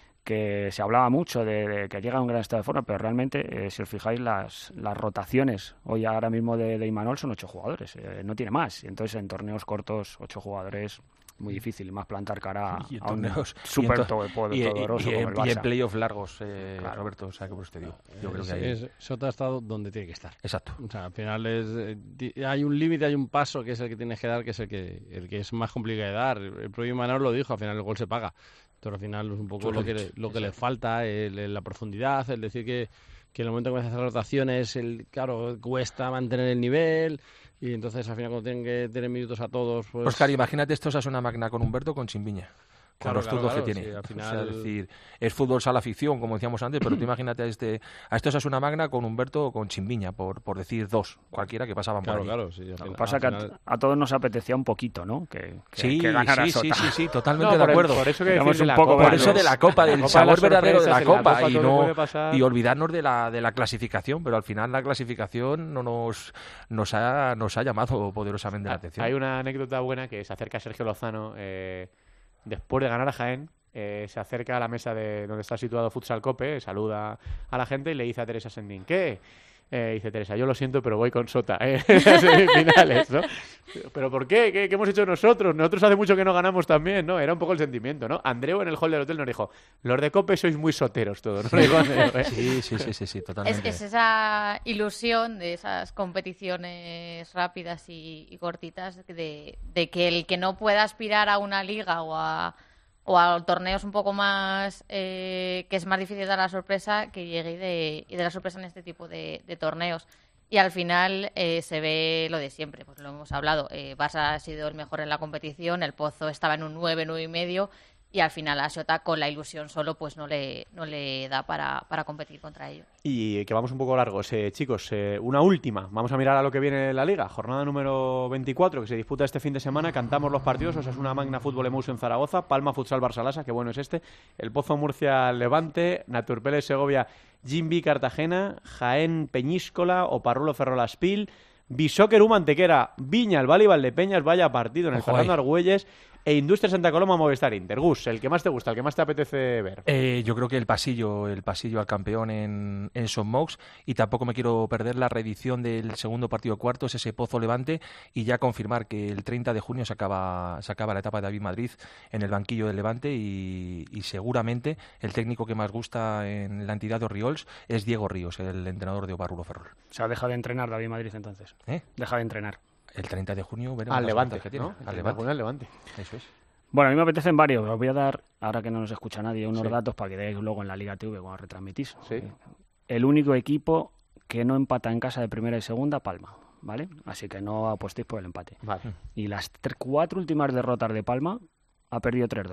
que se hablaba mucho de, de que llega a un gran estado de forma, pero realmente, eh, si os fijáis, las, las rotaciones hoy ahora mismo de, de Imanol son ocho jugadores, eh, no tiene más. Y entonces en torneos cortos, ocho jugadores, muy difícil, y más plantar cara a, a un súper todopoderoso y, y, como el Barça. Y en playoff largos, eh, claro. Roberto, o sea, que por te digo. Yo creo que ahí... es, Sota ha estado donde tiene que estar. Exacto. O sea, al final es, eh, hay un límite, hay un paso que es el que tienes que dar, que es el que, el que es más complicado de dar. El propio Imanol lo dijo, al final el gol se paga. Pero al final es un poco lo que, le, lo que le falta, el, el, la profundidad, el decir que, que en el momento que comienzas a hacer rotaciones, el, claro, cuesta mantener el nivel y entonces al final cuando tienen que tener minutos a todos... Pues... Oscar, imagínate esto es una Magna con Humberto con Chimbiña. Con claro, los turcos claro, que claro, tiene. sí, al final... O sea, es decir, es fútbol sala ficción, como decíamos antes, pero tú imagínate a este a estos es una Magna con Humberto o con Chimbiña, por, por decir dos, cualquiera que pasaban claro, por allí. Claro, sí, Lo final, que pasa es final... que a, a todos nos apetecía un poquito, ¿no? Que, que, sí, que ganara sí, Sota. sí, sí, sí, totalmente no, de acuerdo. Por, por eso que un de la poco Copa, por eso de la Copa, del la Copa sabor de verdadero de la Copa, Copa y no y y olvidarnos de la de la clasificación, pero al final la clasificación no nos nos ha nos ha llamado poderosamente la atención. Hay una anécdota buena que se acerca a Sergio Lozano eh, después de ganar a Jaén. Eh, se acerca a la mesa de donde está situado Futsal Cope, saluda a la gente y le dice a Teresa Sendín, ¿qué? Eh, dice Teresa, yo lo siento, pero voy con Sota eh, en las semifinales, ¿no? ¿Pero por qué? qué? ¿Qué hemos hecho nosotros? Nosotros hace mucho que no ganamos también, ¿no? Era un poco el sentimiento, ¿no? Andreu en el hall del hotel nos dijo, los de Cope sois muy soteros todos, ¿no? ¿eh? Sí, sí, sí, sí, sí, totalmente. Es, es esa ilusión de esas competiciones rápidas y, y cortitas de, de que el que no pueda aspirar a una liga o a o a torneos un poco más eh, que es más difícil dar la sorpresa, que llegue y de, y de la sorpresa en este tipo de, de torneos. Y al final eh, se ve lo de siempre, pues lo hemos hablado. Eh, Barça ha sido el mejor en la competición, el Pozo estaba en un nueve, nueve y medio, y al final a Sota con la ilusión solo pues no le, no le da para, para competir contra ellos. Y que vamos un poco largos, eh, chicos. Eh, una última. Vamos a mirar a lo que viene en la Liga. Jornada número veinticuatro que se disputa este fin de semana. Cantamos los partidos. Osasuna Magna Fútbol Emus en Zaragoza. Palma Futsal Barcelasa, que bueno es este. El Pozo Murcia Levante. Naturpeles Segovia Jimbi Cartagena. Jaén Peñíscola. Oparrulo Ferrolaspil. Bisóquer Mantequera. Viña el Vali Valdepeñas. Vaya partido en el Ojo, Fernando eh. Argüelles. E Industria Santa Coloma Movistar Inter. Gus, el que más te gusta, el que más te apetece ver. Eh, yo creo que el pasillo, el pasillo al campeón en, en Son Mox, y tampoco me quiero perder la reedición del segundo partido cuartos, ese Pozo Levante, y ya confirmar que el treinta de junio se acaba, se acaba la etapa de David Madrid en el banquillo del Levante y, y seguramente el técnico que más gusta en la entidad de Orriols es Diego Ríos, el entrenador de Oparrulo Ferrol. O sea, deja de entrenar David Madrid entonces. ¿Eh? Deja de entrenar. El treinta de junio veremos al Levante, que tiene. ¿no? Al Levante. Al Levante. Eso es. Bueno, a mí me apetecen varios. Os voy a dar, ahora que no nos escucha nadie, unos sí. datos para que veáis luego en la Liga T V cuando retransmitís. Sí. El único equipo que no empata en casa de primera y segunda, Palma, ¿vale? Así que no apostéis por el empate. Vale. Y las tres, cuatro últimas derrotas de Palma ha perdido tres dos.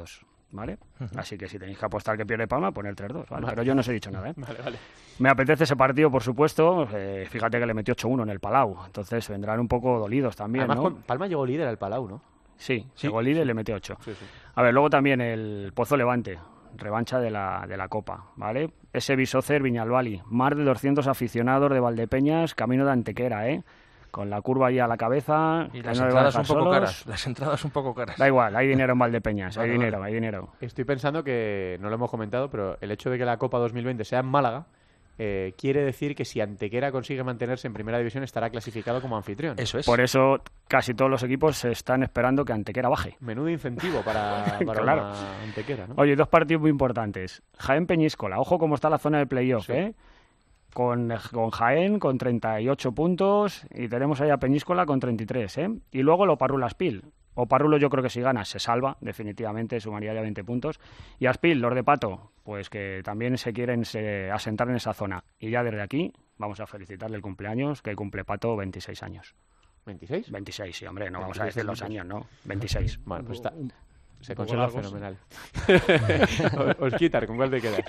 ¿vale? Así que si tenéis que apostar que pierde Palma, poner tres dos, ¿vale? Pero yo no os he dicho nada, ¿eh? Vale, vale. Me apetece ese partido, por supuesto. Eh, fíjate que le metió ocho uno en el Palau, entonces vendrán un poco dolidos también, Además, ¿no? con- Palma llegó líder al Palau, ¿no? Sí, Sí, llegó líder y le metió ocho. Sí, sí. A ver, luego también el Pozo Levante, revancha de la, de la Copa, ¿vale? Ese Bisócer Viñalbali, más de doscientos aficionados de Valdepeñas, camino de Antequera, ¿eh? Con la curva ahí a la cabeza. Y que las no le va a entradas un dejar poco solos. caras. Las entradas un poco caras. Da igual, hay dinero en Valdepeñas, Vale, hay vale. dinero, hay dinero. Estoy pensando que, no lo hemos comentado, pero el hecho de que la Copa dos mil veinte sea en Málaga eh, quiere decir que si Antequera consigue mantenerse en primera división estará clasificado como anfitrión. Eso es. Por eso casi todos los equipos están esperando que Antequera baje. Menudo incentivo para, para Claro. una Antequera, ¿no? Oye, dos partidos muy importantes. Jaén Peñíscola, ojo cómo está la zona de playoff, Sí. ¿eh? Con, con Jaén con treinta y ocho puntos y tenemos ahí a Peñíscola con treinta y tres, ¿eh? Y luego el Oparrulo Aspil. Oparrulo yo creo que si gana se salva, definitivamente sumaría ya veinte puntos. Y Aspil, los de Pato, pues que también se quieren se, asentar en esa zona. Y ya desde aquí vamos a felicitarle el cumpleaños, que cumple Pato veintiséis años. ¿veintiséis? veintiséis, sí, hombre, no vamos a veintiséis decir los años, ¿no? veintiséis. Bueno, pues está. Se poco conserva largos. fenomenal. Osquitar, ¿con cuál te quedas?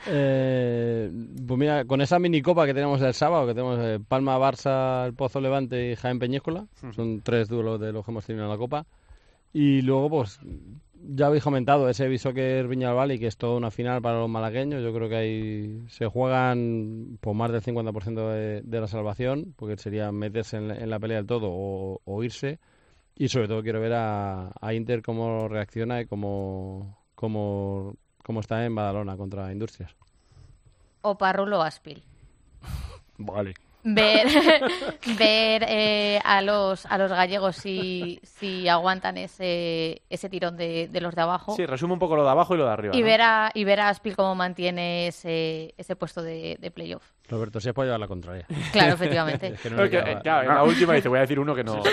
Eh, pues mira, con esa minicopa que tenemos el sábado, que tenemos eh, Palma, Barça, el Pozo Levante y Jaén Peñíscola, son tres duelos de los que hemos tenido en la Copa. Y luego, pues, ya habéis comentado, ese Bisócer Viñalbali, que es toda una final para los malagueños. Yo creo que ahí se juegan por más del cincuenta por ciento de, de la salvación, porque sería meterse en, la- en la pelea del todo o, o irse. Y sobre todo quiero ver a, a Inter cómo reacciona y cómo, cómo, cómo está en Badalona contra Industrias. Oparrulo Aspil. Vale. Ver, ver eh, a los a los gallegos si, si aguantan ese, ese tirón de, de los de abajo. Sí, resume un poco lo de abajo y lo de arriba. Y ¿no? ver a, y ver a Aspil cómo mantiene ese, ese puesto de, de playoff. Roberto, si es para llevar la contraria. Claro, efectivamente. Es que no No, me es que, quedaba- eh, claro, en la última dice, voy a decir uno que no.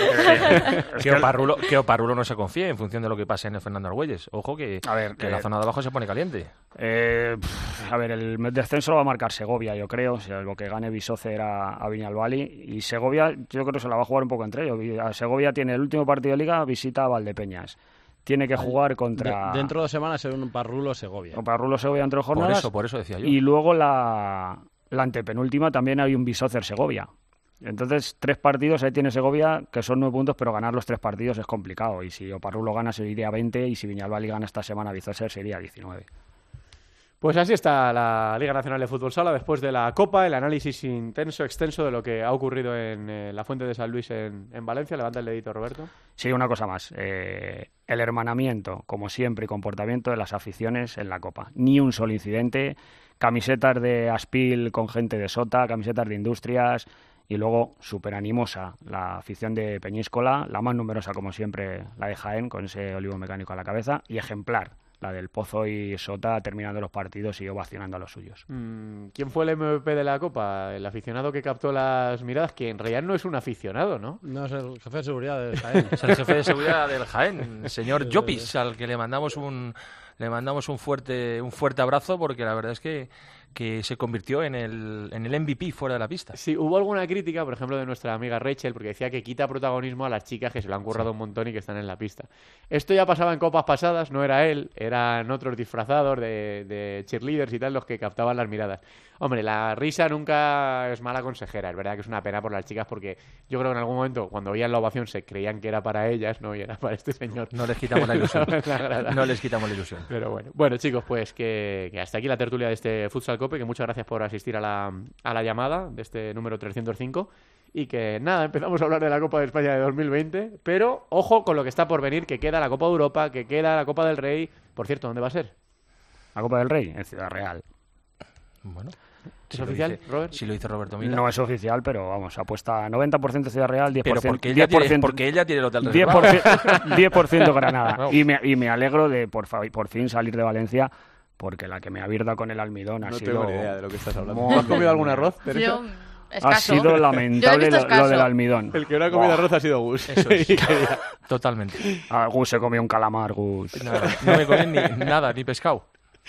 Que Oparrulo, que Oparrulo no se confíe en función de lo que pase en el Fernando Argüelles. Ojo que, A ver, que eh, la zona de abajo se pone caliente. Eh, pff, a ver, el descenso lo va a marcar Segovia, yo creo. O sea, lo que gane Bisócer a, a Viñalbali. Y Segovia, yo creo que se la va a jugar un poco entre ellos. Vi- a Segovia tiene el último partido de liga, visita a Valdepeñas. Tiene que jugar contra. De- dentro de dos semanas será un Parrulo Segovia. Para Rulo Segovia entre dos Por jornadas. eso, por eso decía yo. Y luego la, la antepenúltima también hay un Bisócer Segovia. Entonces, tres partidos, ahí tiene Segovia, que son nueve puntos, pero ganar los tres partidos es complicado. Y si Oparrulo gana, se iría a veinte, y si Viñalbali gana esta semana, Bisócer sería a diecinueve. Pues así está la Liga Nacional de Fútbol Sala después de la Copa, el análisis intenso, extenso de lo que ha ocurrido en eh, la Fuente de San Luis en, en Valencia. Levanta el dedito, Roberto. Sí, una cosa más. Eh, el hermanamiento, como siempre, y comportamiento de las aficiones en la Copa. Ni un solo incidente. Camisetas de Aspil con gente de Sota, camisetas de Industrias. Y luego, súper animosa, la afición de Peñíscola, la más numerosa, como siempre, la de Jaén, con ese olivo mecánico a la cabeza. Y ejemplar, la del Pozo y Sota, terminando los partidos y ovacionando a los suyos. Mm, ¿Quién fue el M V P de la Copa? El aficionado que captó las miradas, que en realidad no es un aficionado, ¿no? No, es el jefe de seguridad de Jaén. Es el jefe de seguridad del Jaén, el señor Llopis, al que le mandamos un le mandamos un fuerte un fuerte abrazo, porque la verdad es que, que se convirtió en el, en el M V P fuera de la pista. Sí, hubo alguna crítica, por ejemplo, de nuestra amiga Rachel, porque decía que quita protagonismo a las chicas que se lo han currado un montón y que están en la pista. Esto ya pasaba en copas pasadas, no era él, eran otros disfrazados de, de cheerleaders y tal los que captaban las miradas. Hombre, la risa nunca es mala consejera, es verdad que es una pena por las chicas, porque yo creo que en algún momento, cuando oían la ovación, se creían que era para ellas, no, y era para este señor. No les quitamos la ilusión. La grada. No les quitamos la ilusión. Pero bueno, bueno chicos, pues que, que hasta aquí la tertulia de este Futsal Cope, que muchas gracias por asistir a la, a la llamada de este número trescientos cinco y que nada, empezamos a hablar de la Copa de España de dos mil veinte, pero ojo con lo que está por venir, que queda la Copa de Europa, que queda la Copa del Rey. Por cierto, ¿dónde va a ser? La Copa del Rey, en Ciudad Real. Bueno, ¿Es si lo oficial, dice- Robert? Si lo dice Roberto Mila. No es oficial, pero vamos, apuesta noventa por ciento Ciudad Real, diez por pero ciento, porque ella, diez por tiene, ciento, porque ella tiene el hotel diez por reservado. ciento, diez por ciento Granada. Wow. Y me, y me alegro de por, fa- por fin salir de Valencia, porque la que me abierda con el almidón ha No sido... tengo ni idea de lo que estás hablando. Madre ¿No has comido algún mía. arroz, Teresa? Yo, Ha escaso. sido Yo he lamentable visto lo, lo escaso. del almidón. El que no ha comido Buah. arroz ha sido Gus. Eso es. Y que- Totalmente. Ah, Gus se comió un calamar, Gus. Nada, no me comen ni nada, ni pescado.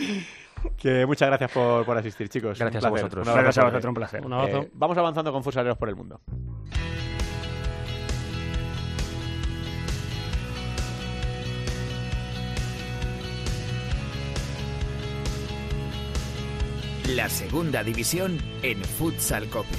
que muchas gracias por, por asistir, chicos. Gracias Un a placer. vosotros. Un abrazo Gracias a fuerte. vosotros, un placer. Un abrazo. Eh, vamos avanzando con Futsaleros por el mundo. Thank you. La segunda división en Futsal Cope.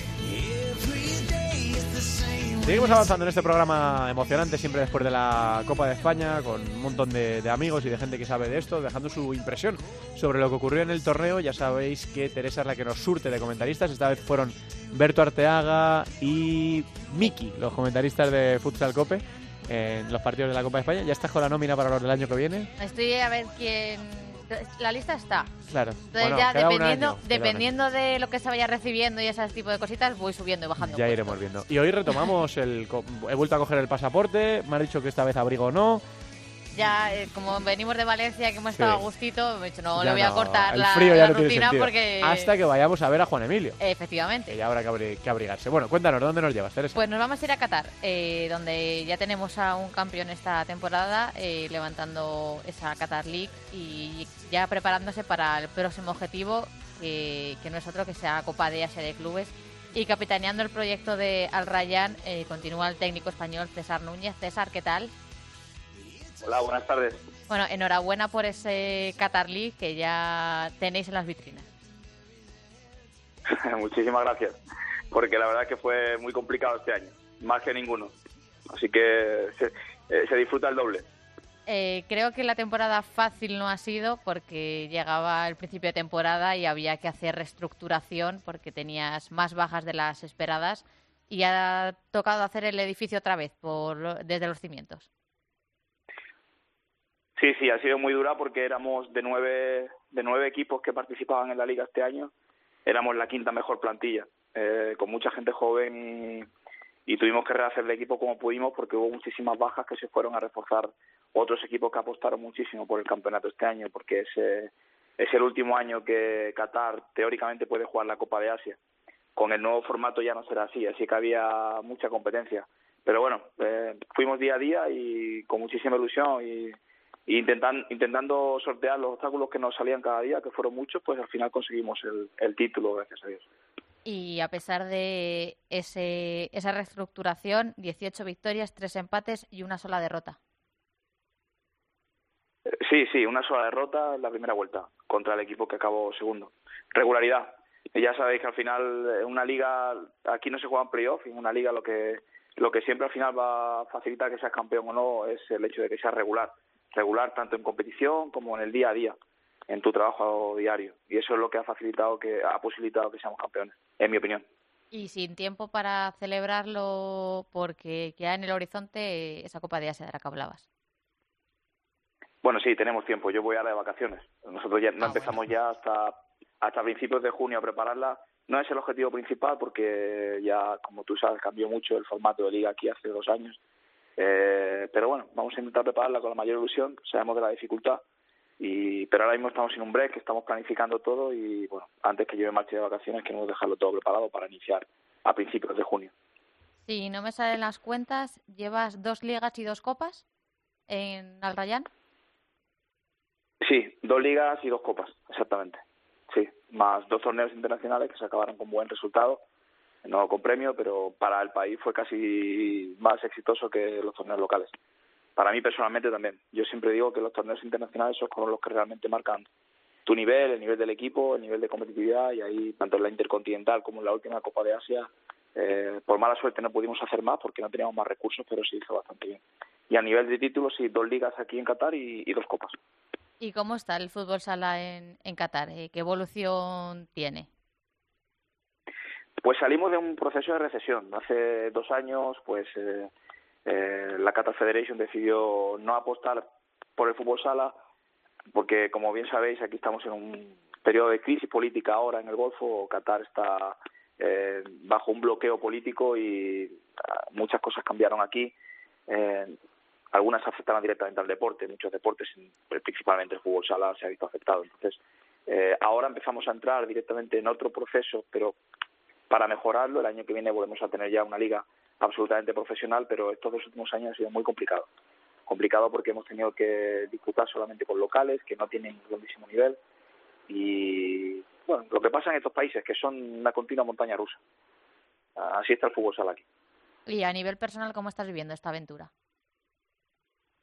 Seguimos avanzando en este programa emocionante, siempre después de la Copa de España, con un montón de, de amigos y de gente que sabe de esto, dejando su impresión sobre lo que ocurrió en el torneo. Ya sabéis que Teresa es la que nos surte de comentaristas. Esta vez fueron Berto Arteaga y Miki, los comentaristas de Futsal Cope, en los partidos de la Copa de España. ¿Ya estás con la nómina para los del año que viene? Estoy a ver quién... La lista está. Claro. Entonces bueno, ya queda dependiendo, un año, dependiendo de lo que se vaya recibiendo y ese tipo de cositas, voy subiendo y bajando. Ya iremos viendo. Y hoy retomamos el... He vuelto a coger el pasaporte, me ha dicho que esta vez abrigo no. Ya, eh, como venimos de Valencia, que hemos estado Sí. a gustito, me he dicho, no, Ya le voy a no, cortar el la, frío ya la no tiene rutina sentido. porque... Hasta que vayamos a ver a Juan Emilio. Efectivamente. Que ya habrá que, abri- que abrigarse. Bueno, cuéntanos, ¿dónde nos llevas, Teresa? Pues nos vamos a ir a Qatar, eh, donde ya tenemos a un campeón esta temporada, eh, levantando esa Qatar League y ya preparándose para el próximo objetivo, eh, que no es otro que sea Copa de Asia de Clubes. Y capitaneando el proyecto de Al Rayyan, eh, continúa el técnico español César Núñez. César, ¿qué tal? Hola, buenas tardes. Bueno, enhorabuena por ese Qatar League que ya tenéis en las vitrinas. Muchísimas gracias, porque la verdad es que fue muy complicado este año, más que ninguno. Así que se, eh, se disfruta el doble. Eh, creo que la temporada fácil no ha sido porque llegaba el principio de temporada y había que hacer reestructuración porque tenías más bajas de las esperadas y ha tocado hacer el edificio otra vez por desde los cimientos. Sí, sí, ha sido muy dura porque éramos de nueve, de nueve equipos que participaban en la liga este año, éramos la quinta mejor plantilla, eh, con mucha gente joven y, y tuvimos que rehacer el equipo como pudimos porque hubo muchísimas bajas que se fueron a reforzar otros equipos que apostaron muchísimo por el campeonato este año, porque es, eh, es el último año que Qatar teóricamente puede jugar la Copa de Asia. Con el nuevo formato ya no será así, así que había mucha competencia. Pero bueno, eh, fuimos día a día y con muchísima ilusión y... Y intentan, intentando sortear los obstáculos que nos salían cada día, que fueron muchos, pues al final conseguimos el, el título, gracias a Dios. Y a pesar de ese, esa reestructuración, dieciocho victorias, tres empates y una sola derrota. Sí, sí, una sola derrota en la primera vuelta contra el equipo que acabó segundo. Regularidad. Y ya sabéis que al final en una liga, aquí no se juegan playoff, en una liga lo que, lo que siempre al final va a facilitar que seas campeón o no es el hecho de que seas regular. regular tanto en competición como en el día a día, en tu trabajo diario. Y eso es lo que ha facilitado, que ha posibilitado que seamos campeones, en mi opinión. Y sin tiempo para celebrarlo porque queda en el horizonte esa Copa de Asia de la que hablabas. Bueno, sí, tenemos tiempo. Yo voy ahora de vacaciones. Nosotros ya no ah, empezamos bueno. ya hasta, hasta principios de junio a prepararla. No es el objetivo principal porque ya, como tú sabes, cambió mucho el formato de liga aquí hace dos años. Eh, pero bueno, vamos a intentar prepararla con la mayor ilusión, sabemos de la dificultad, y pero ahora mismo estamos en un break, estamos planificando todo y bueno, antes que yo me marche de vacaciones queremos dejarlo todo preparado para iniciar a principios de junio. Si no me salen las cuentas, ¿llevas dos ligas y dos copas en Al Rayyan? Sí, dos ligas y dos copas, exactamente. Sí, más dos torneos internacionales que se acabaron con buen resultado. No con premio, pero para el país fue casi más exitoso que los torneos locales. Para mí personalmente también. Yo siempre digo que los torneos internacionales son los que realmente marcan tu nivel, el nivel del equipo, el nivel de competitividad, y ahí tanto en la Intercontinental como en la última Copa de Asia, eh, por mala suerte no pudimos hacer más porque no teníamos más recursos, pero se hizo bastante bien. Y a nivel de títulos, sí, dos ligas aquí en Qatar y, y dos copas. ¿Y cómo está el fútbol sala en, en Qatar? ¿Qué evolución tiene? Pues salimos de un proceso de recesión. Hace dos años, pues eh, eh, la Qatar Federation decidió no apostar por el fútbol sala, porque como bien sabéis, aquí estamos en un periodo de crisis política ahora en el Golfo. Qatar está eh, bajo un bloqueo político y uh, muchas cosas cambiaron aquí. Eh, algunas afectaban directamente al deporte, muchos deportes, principalmente el fútbol sala, se ha visto afectado. Entonces, eh, ahora empezamos a entrar directamente en otro proceso, pero para mejorarlo. El año que viene volvemos a tener ya una liga absolutamente profesional, pero estos dos últimos años ha sido muy complicado. Complicado porque hemos tenido que disputar solamente con locales que no tienen grandísimo nivel y bueno, lo que pasa en estos países que son una continua montaña rusa. Así está el fútbol sala aquí. Y a nivel personal, ¿cómo estás viviendo esta aventura?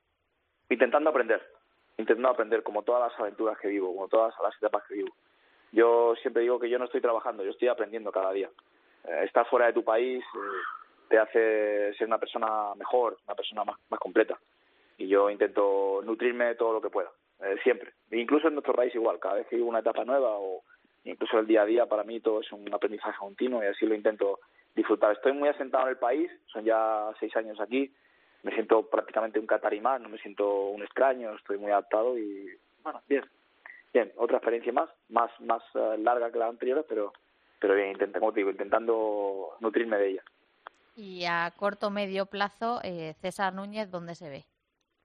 Intentando aprender, intentando aprender como todas las aventuras que vivo, como todas las etapas que vivo. Yo siempre digo que yo no estoy trabajando, yo estoy aprendiendo cada día. Eh, estar fuera de tu país eh, te hace ser una persona mejor, una persona más, más completa. Y yo intento nutrirme todo lo que pueda, eh, siempre. Incluso en nuestro país igual, cada vez que vivo una etapa nueva o incluso el día a día, para mí todo es un aprendizaje continuo y así lo intento disfrutar. Estoy muy asentado en el país, son ya seis años aquí, me siento prácticamente un catarí más, no me siento un extraño, estoy muy adaptado y bueno, bien, bien, otra experiencia más, más más uh, larga que la anterior, pero pero bien, intenta, como te digo, intentando nutrirme de ella. Y a corto medio plazo, eh, César Núñez, ¿dónde se ve?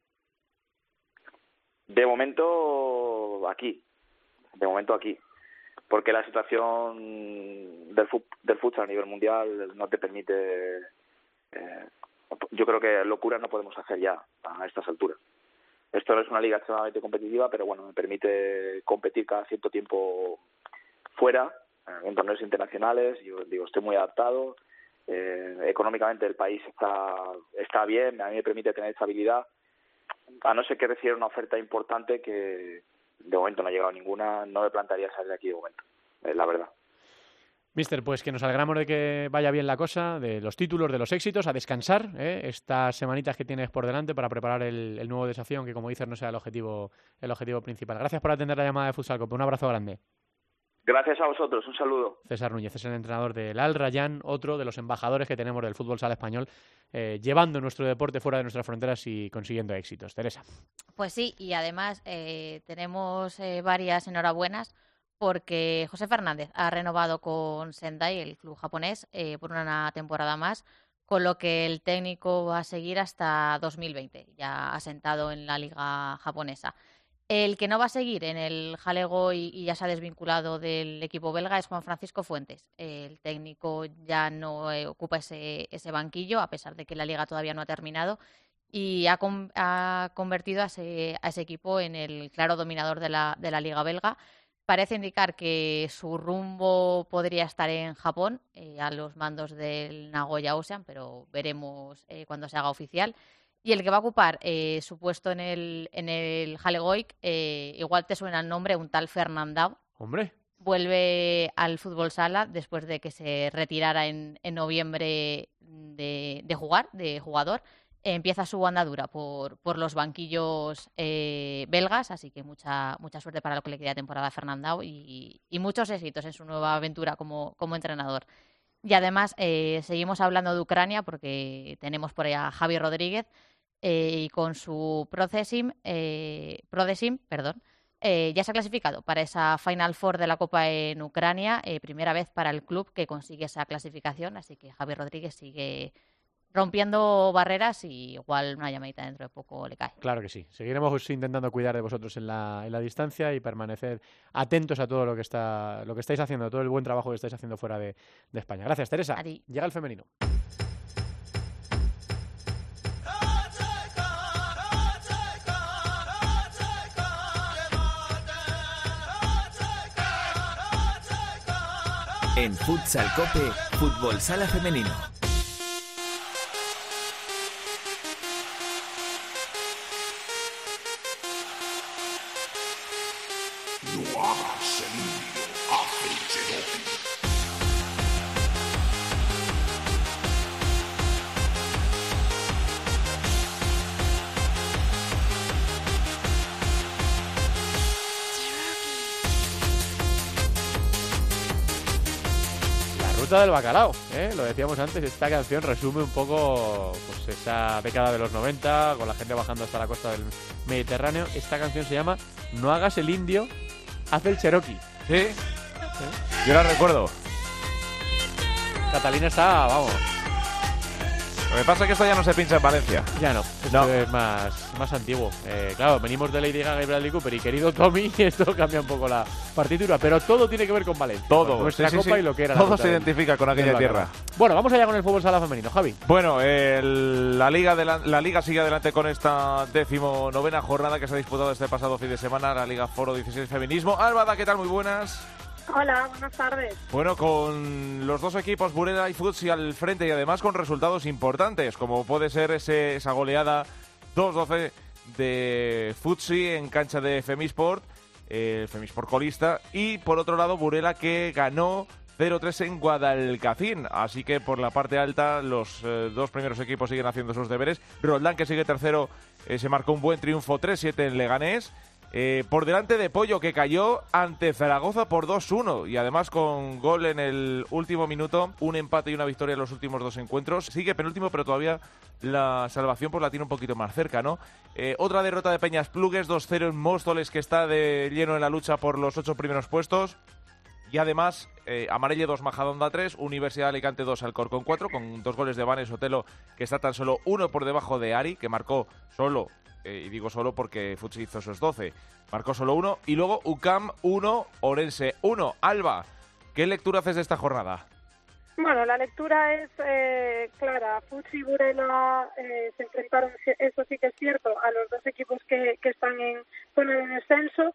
De momento aquí, de momento aquí. Porque la situación del, fut, del futsal a nivel mundial no te permite... Eh, yo creo que locura no podemos hacer ya a estas alturas. Esto no es una liga extremadamente competitiva, pero bueno, me permite competir cada cierto tiempo fuera, en torneos internacionales. Yo digo, estoy muy adaptado. Eh, económicamente el país está, está bien, a mí me permite tener estabilidad. A no ser que reciba una oferta importante que... De momento no ha llegado ninguna, no me plantearía salir de aquí de momento, es la verdad. Mister, pues que nos alegramos de que vaya bien la cosa, de los títulos, de los éxitos, a descansar ¿eh? estas semanitas que tienes por delante para preparar el, el nuevo desafío, aunque como dices no sea el objetivo el objetivo principal. Gracias por atender la llamada de Futsal Cope, un abrazo grande. Gracias a vosotros, un saludo. César Núñez es el entrenador del Al Rayyan, otro de los embajadores que tenemos del fútbol sala español, eh, llevando nuestro deporte fuera de nuestras fronteras y consiguiendo éxitos. Teresa. Pues sí, y además eh, tenemos eh, varias enhorabuenas porque José Fernández ha renovado con Sendai, el club japonés, eh, por una temporada más, con lo que el técnico va a seguir hasta dos mil veinte, ya asentado en la liga japonesa. El que no va a seguir en el jalego y, y ya se ha desvinculado del equipo belga es Juan Francisco Fuentes. El técnico ya no eh, ocupa ese, ese banquillo, a pesar de que la liga todavía no ha terminado, y ha, con, ha convertido a ese, a ese equipo en el claro dominador de la, de la liga belga. Parece indicar que su rumbo podría estar en Japón, eh, a los mandos del Nagoya Ocean, pero veremos eh, cuando se haga oficial. Y el que va a ocupar eh, su puesto en el, en el Jalegoik, eh, igual te suena el nombre, un tal Fernandao. Hombre. Vuelve al fútbol sala después de que se retirara en, en noviembre de, de jugar, de jugador. Eh, empieza su andadura por, por los banquillos eh, belgas, así que mucha mucha suerte para lo que le queda de temporada a Fernandao y, y muchos éxitos en su nueva aventura como, como entrenador. Y además eh, seguimos hablando de Ucrania porque tenemos por ahí a Javi Rodríguez eh, y con su Procesim, eh, Prodesim, perdón, eh, ya se ha clasificado para esa Final Four de la Copa en Ucrania, eh, primera vez para el club que consigue esa clasificación, así que Javi Rodríguez sigue rompiendo barreras y igual una llamadita dentro de poco le cae. Claro que sí. Seguiremos intentando cuidar de vosotros en la, en la distancia y permanecer atentos a todo lo que está lo que estáis haciendo, todo el buen trabajo que estáis haciendo fuera de, de España. Gracias, Teresa. A ti. Llega el femenino. En Futsal Cope, Fútbol Sala Femenino. Ruta del bacalao, ¿eh? Lo decíamos antes, esta canción resume un poco pues esa década de los noventa, con la gente bajando hasta la costa del Mediterráneo. Esta canción se llama No hagas el indio, haz el Cherokee. ¿Sí? ¿Eh? Yo la recuerdo. Catalina está, vamos. Lo que pasa es que esto ya no se pincha en Valencia. Ya no, esto no. es más, más antiguo. Eh, claro, venimos de Lady Gaga y Bradley Cooper y querido Tommy, y esto cambia un poco la partitura, pero todo tiene que ver con Valencia. Todo. Con nuestra sí, copa sí, sí. y lo que era todo la se identifica con aquella tierra. Bueno, vamos allá con el fútbol sala femenino, Javi. Bueno, el, la, Liga de la, la Liga sigue adelante con esta decimonovena jornada que se ha disputado este pasado fin de semana, la Liga Foro dieciséis Feminismo. Álvada, ¿qué tal? Muy buenas. Hola, buenas tardes. Bueno, con los dos equipos, Burela y Futsi, al frente y además con resultados importantes, como puede ser ese, esa goleada dos doce de Futsi en cancha de Femisport, eh, Femisport colista, y por otro lado Burela, que ganó cero tres en Guadalcacín. Así que por la parte alta los eh, dos primeros equipos siguen haciendo sus deberes. Roldán, que sigue tercero, eh, se marcó un buen triunfo tres siete en Leganés. Eh, por delante de Pollo, que cayó ante Zaragoza por dos uno y además con gol en el último minuto, un empate y una victoria en los últimos dos encuentros. Sigue penúltimo, pero todavía la salvación pues la tiene un poquito más cerca, ¿no? Eh, otra derrota de Peñas Plugues, dos cero en Móstoles, que está de lleno en la lucha por los ocho primeros puestos. Y además, eh, Amarelle dos, Majadahonda tres, Universidad de Alicante dos, Alcorcón cuatro, con dos goles de Vanes Otelo, que está tan solo uno por debajo de Ari, que marcó solo, eh, y digo solo porque Futsi hizo esos doce, marcó solo uno. Y luego U C A M uno, Orense uno. Alba, ¿qué lectura haces de esta jornada? Bueno, la lectura es eh, clara. Futsi y Burela eh, se enfrentaron, eso sí que es cierto, a los dos equipos que, que están en zona de descenso,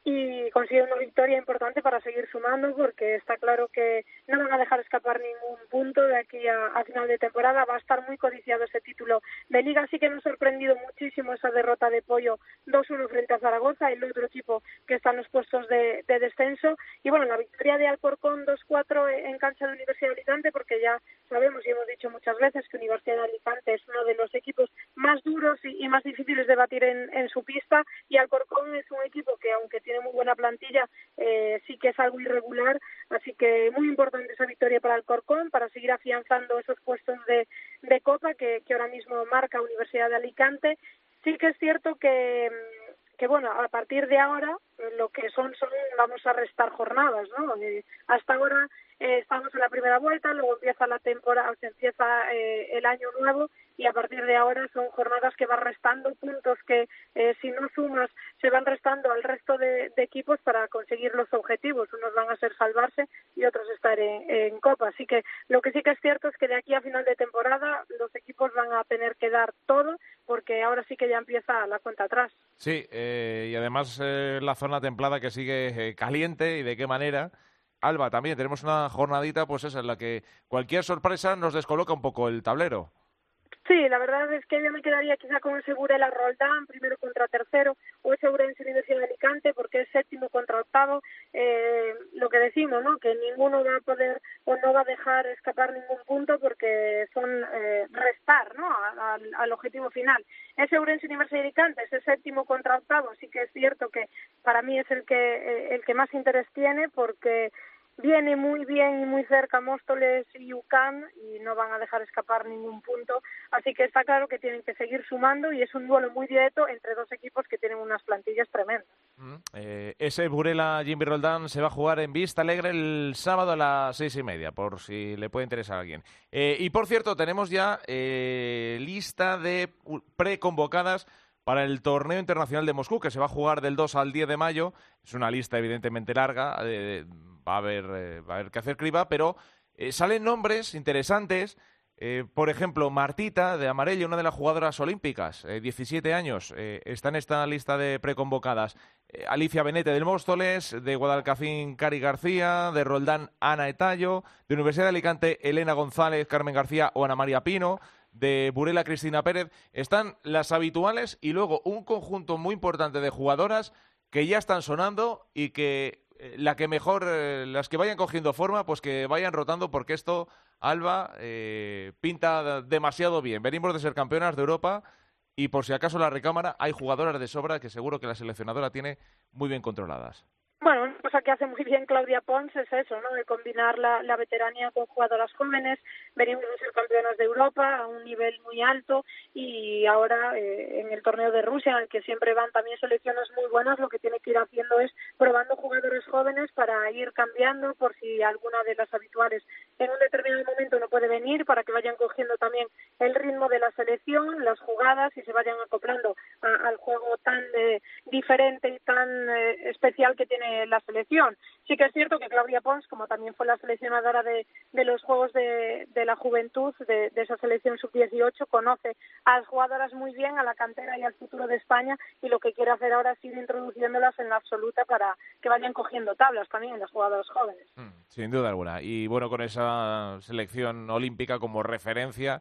y consiguieron una victoria importante para seguir sumando, porque está claro que no van a dejar escapar ningún punto de aquí a, a final de temporada. Va a estar muy codiciado ese título de Liga. Sí que nos ha sorprendido muchísimo esa derrota de Pollo dos uno frente a Zaragoza, el otro equipo que está en los puestos de, de descenso. Y bueno, la victoria de Alcorcón dos cuatro en cancha de Universidad de Alicante, porque ya sabemos y hemos dicho muchas veces que Universidad de Alicante es uno de los equipos más duros y, y más difíciles de batir en, en su pista, y Alcorcón es un equipo que, aunque tiene muy buena plantilla, eh, sí que es algo irregular, así que muy importante esa victoria para Alcorcón, para seguir afianzando esos puestos de, de Copa que, que ahora mismo marca Universidad de Alicante. Sí que es cierto que, que bueno, a partir de ahora lo que son, son vamos a restar jornadas, ¿no? Eh, hasta ahora eh, estamos en la primera vuelta, luego empieza la temporada, se empieza eh, el año nuevo, y a partir de ahora son jornadas que van restando puntos que eh, si no sumas se van restando al resto de, de equipos para conseguir los objetivos. Unos van a ser salvarse y otros estar en, en Copa. Así que lo que sí que es cierto es que de aquí a final de temporada los equipos van a tener que dar todo, porque ahora sí que ya empieza la cuenta atrás. Sí, eh, y además eh, la zona templada que sigue eh, caliente, y de qué manera. Alba, también tenemos una jornadita pues esa en la que cualquier sorpresa nos descoloca un poco el tablero. Sí, la verdad es que yo me quedaría quizá con ese Burela Roldán, primero contra tercero, o ese Ourense Universidad de Alicante, porque es séptimo contra octavo. Eh, lo que decimos, ¿no? Que ninguno va a poder o no va a dejar escapar ningún punto, porque son eh, restar, ¿no? A, a, al objetivo final. Ese Ourense Universidad de Alicante, ese séptimo contra octavo, sí que es cierto que para mí es el que eh, el que más interés tiene, porque viene muy bien y muy cerca Móstoles y U C A M y no van a dejar escapar ningún punto, así que está claro que tienen que seguir sumando, y es un duelo muy directo entre dos equipos que tienen unas plantillas tremendas. Mm, eh, ese Burela Jimmy Roldán se va a jugar en Vista Alegre el sábado a las seis y media, por si le puede interesar a alguien. Eh, y por cierto, tenemos ya eh, lista de preconvocadas para el Torneo Internacional de Moscú, que se va a jugar del dos al diez de mayo. Es una lista evidentemente larga, eh, va a haber eh, va a haber que hacer criba, pero eh, salen nombres interesantes. Eh, por ejemplo, Martita, de Amarelle, una de las jugadoras olímpicas, eh, diecisiete años, eh, está en esta lista de preconvocadas. Eh, Alicia Benete, del Móstoles, de Guadalcacín, Cari García, de Roldán, Ana Etallo, de Universidad de Alicante, Elena González, Carmen García o Ana María Pino, de Burela, Cristina Pérez. Están las habituales y luego un conjunto muy importante de jugadoras que ya están sonando y que eh, la que mejor, eh, las que vayan cogiendo forma, pues que vayan rotando, porque esto, Alba, eh, pinta demasiado bien. Venimos de ser campeonas de Europa y por si acaso la recámara hay jugadoras de sobra que seguro que la seleccionadora tiene muy bien controladas. Bueno, una cosa que hace muy bien Claudia Pons es eso, ¿no? De combinar la, la veteranía con jugadoras jóvenes. Venimos de ser campeonas de Europa a un nivel muy alto, y ahora eh, en el torneo de Rusia, en el que siempre van también selecciones muy buenas, lo que tiene que ir haciendo es probando jugadores jóvenes para ir cambiando, por si alguna de las habituales en un determinado momento no puede venir, para que vayan cogiendo también el ritmo de la selección, las jugadas, y se vayan acoplando a, al juego tan eh, diferente y tan eh, especial que tiene la selección. Sí que es cierto que Claudia Pons, como también fue la seleccionadora de, de los Juegos de, de la Juventud, de, de esa selección sub dieciocho, conoce a las jugadoras muy bien, a la cantera y al futuro de España, y lo que quiere hacer ahora es ir introduciéndolas en la absoluta para que vayan cogiendo tablas también en las jugadoras jóvenes. Mm, sin duda alguna. Y bueno, con esa selección olímpica como referencia,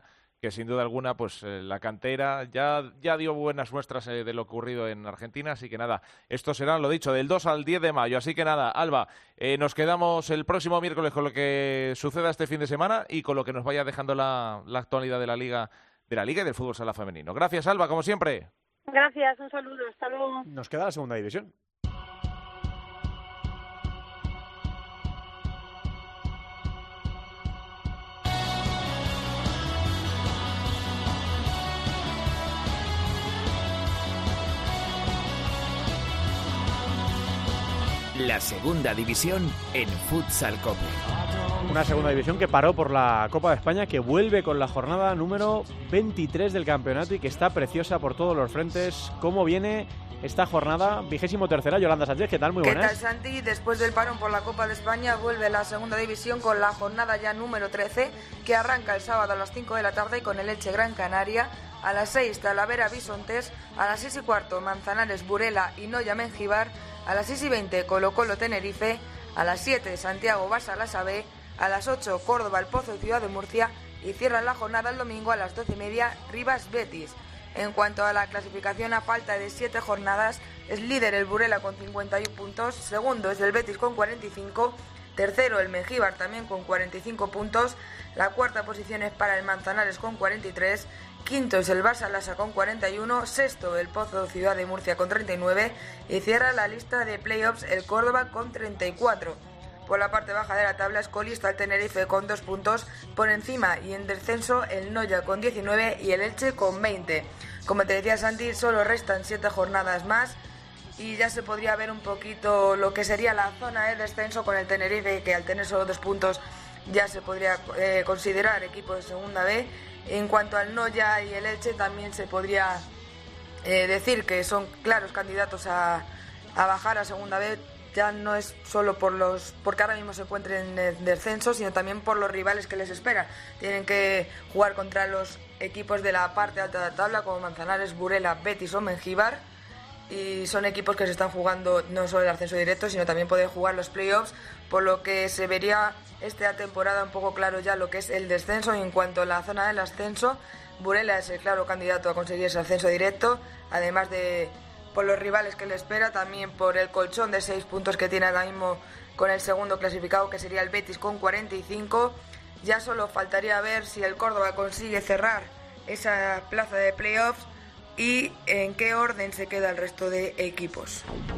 que sin duda alguna pues eh, la cantera ya, ya dio buenas muestras eh, de lo ocurrido en Argentina, así que nada, esto será, lo dicho, del dos al diez de mayo, así que nada, Alba, eh, nos quedamos el próximo miércoles con lo que suceda este fin de semana y con lo que nos vaya dejando la, la actualidad de la Liga, de la Liga y del fútbol sala femenino. Gracias, Alba, como siempre. Gracias, un saludo, hasta luego. Nos queda la segunda división. La segunda división en Futsal Cope. Una segunda división que paró por la Copa de España, que vuelve con la jornada número veintitrés del campeonato y que está preciosa por todos los frentes. ¿Cómo viene esta jornada? Vigésimo tercera, Yolanda Sánchez, ¿qué tal? Muy buenas. ¿Qué tal, Santi? Después del parón por la Copa de España vuelve la segunda división con la jornada ya número trece, que arranca el sábado a las cinco de la tarde con el Elche Gran Canaria. A las seis, Talavera Bisontes. A las seis y cuarto, Manzanares Burela y Noya Mengíbar. A las seis y veinte, Colo Colo Tenerife. A las siete, Santiago Barça Lasa B. A las ocho, Córdoba El Pozo Ciudad de Murcia. Y cierran la jornada el domingo a las doce y media, Rivas Betis. En cuanto a la clasificación, a falta de siete jornadas, es líder el Burela con cincuenta y uno puntos. Segundo es el Betis con cuarenta y cinco. Tercero el Mengíbar también con cuarenta y cinco puntos. La cuarta posición es para el Manzanares con cuarenta y tres. Quinto es el Barça Lasa con cuarenta y uno, sexto el Pozo Ciudad de Murcia con treinta y nueve y cierra la lista de playoffs el Córdoba con treinta y cuatro. Por la parte baja de la tabla es colista el Tenerife con dos puntos, por encima y en descenso el Noya con diecinueve y el Elche con veinte. Como te decía, Santi, solo restan siete jornadas más y ya se podría ver un poquito lo que sería la zona de descenso con el Tenerife, que al tener solo dos puntos ya se podría eh, considerar equipo de segunda B. En cuanto al Noya y el Elche, también se podría eh, decir que son claros candidatos a, a bajar a segunda B. Ya no es solo por los porque ahora mismo se encuentren en descenso, sino también por los rivales que les esperan. Tienen que jugar contra los equipos de la parte alta de la tabla, como Manzanares, Burela, Betis o Mengíbar. Y son equipos que se están jugando no solo el ascenso directo, sino también poder jugar los playoffs, por lo que se vería esta temporada un poco claro ya lo que es el descenso. Y en cuanto a la zona del ascenso, Burela es el claro candidato a conseguir ese ascenso directo, además de por los rivales que le espera, también por el colchón de seis puntos que tiene ahora mismo con el segundo clasificado, que sería el Betis con cuarenta y cinco. Ya solo faltaría ver si el Córdoba consigue cerrar esa plaza de playoffs y en qué orden se queda el resto de equipos.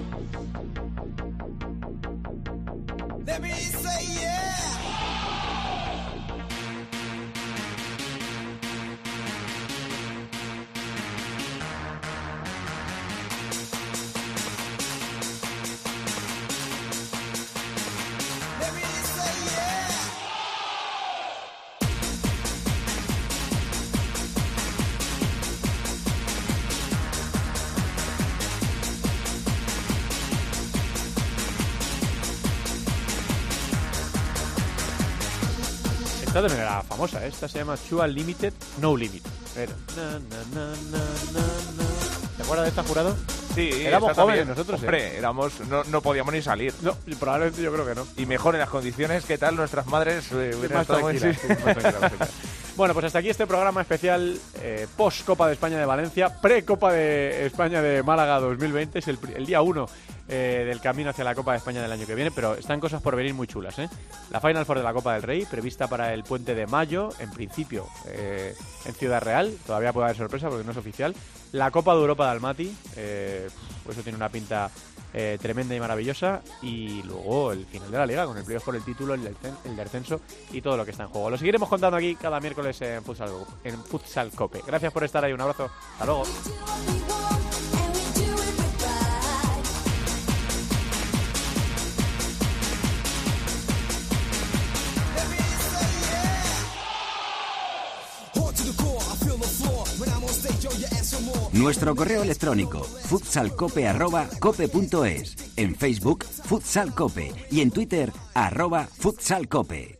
Esta también era famosa, ¿eh? Esta se llama Two Unlimited, No Limit. Era, na, na, na, na, na. ¿Te acuerdas de esta, Jurado? Sí, éramos jóvenes también. nosotros. Hombre, ¿eh? éramos, no, no podíamos ni salir. No, probablemente yo creo que no. Y mejor en las condiciones que tal nuestras madres eh, hubieran más estado muy tranquilas, sí, más tranquilas. Bueno, pues hasta aquí este programa especial eh, post-Copa de España de Valencia, pre-Copa de España de Málaga dos mil veinte. Es el, el día uno eh, del camino hacia la Copa de España del año que viene, pero están cosas por venir muy chulas, ¿eh? La Final Four de la Copa del Rey, prevista para el puente de mayo, en principio eh, en Ciudad Real. Todavía puede haber sorpresa porque no es oficial. La Copa de Europa de Almaty, eh, pues eso tiene una pinta eh, tremenda y maravillosa. Y luego el final de la Liga, con el playoff por el título, el, el descenso y todo lo que está en juego. Lo seguiremos contando aquí cada miércoles en Futsal, en Futsal Cope. Gracias por estar ahí, un abrazo, hasta luego. Nuestro correo electrónico futsalcope arroba cope punto es, en Facebook Futsal Cope y en Twitter arroba futsalcope.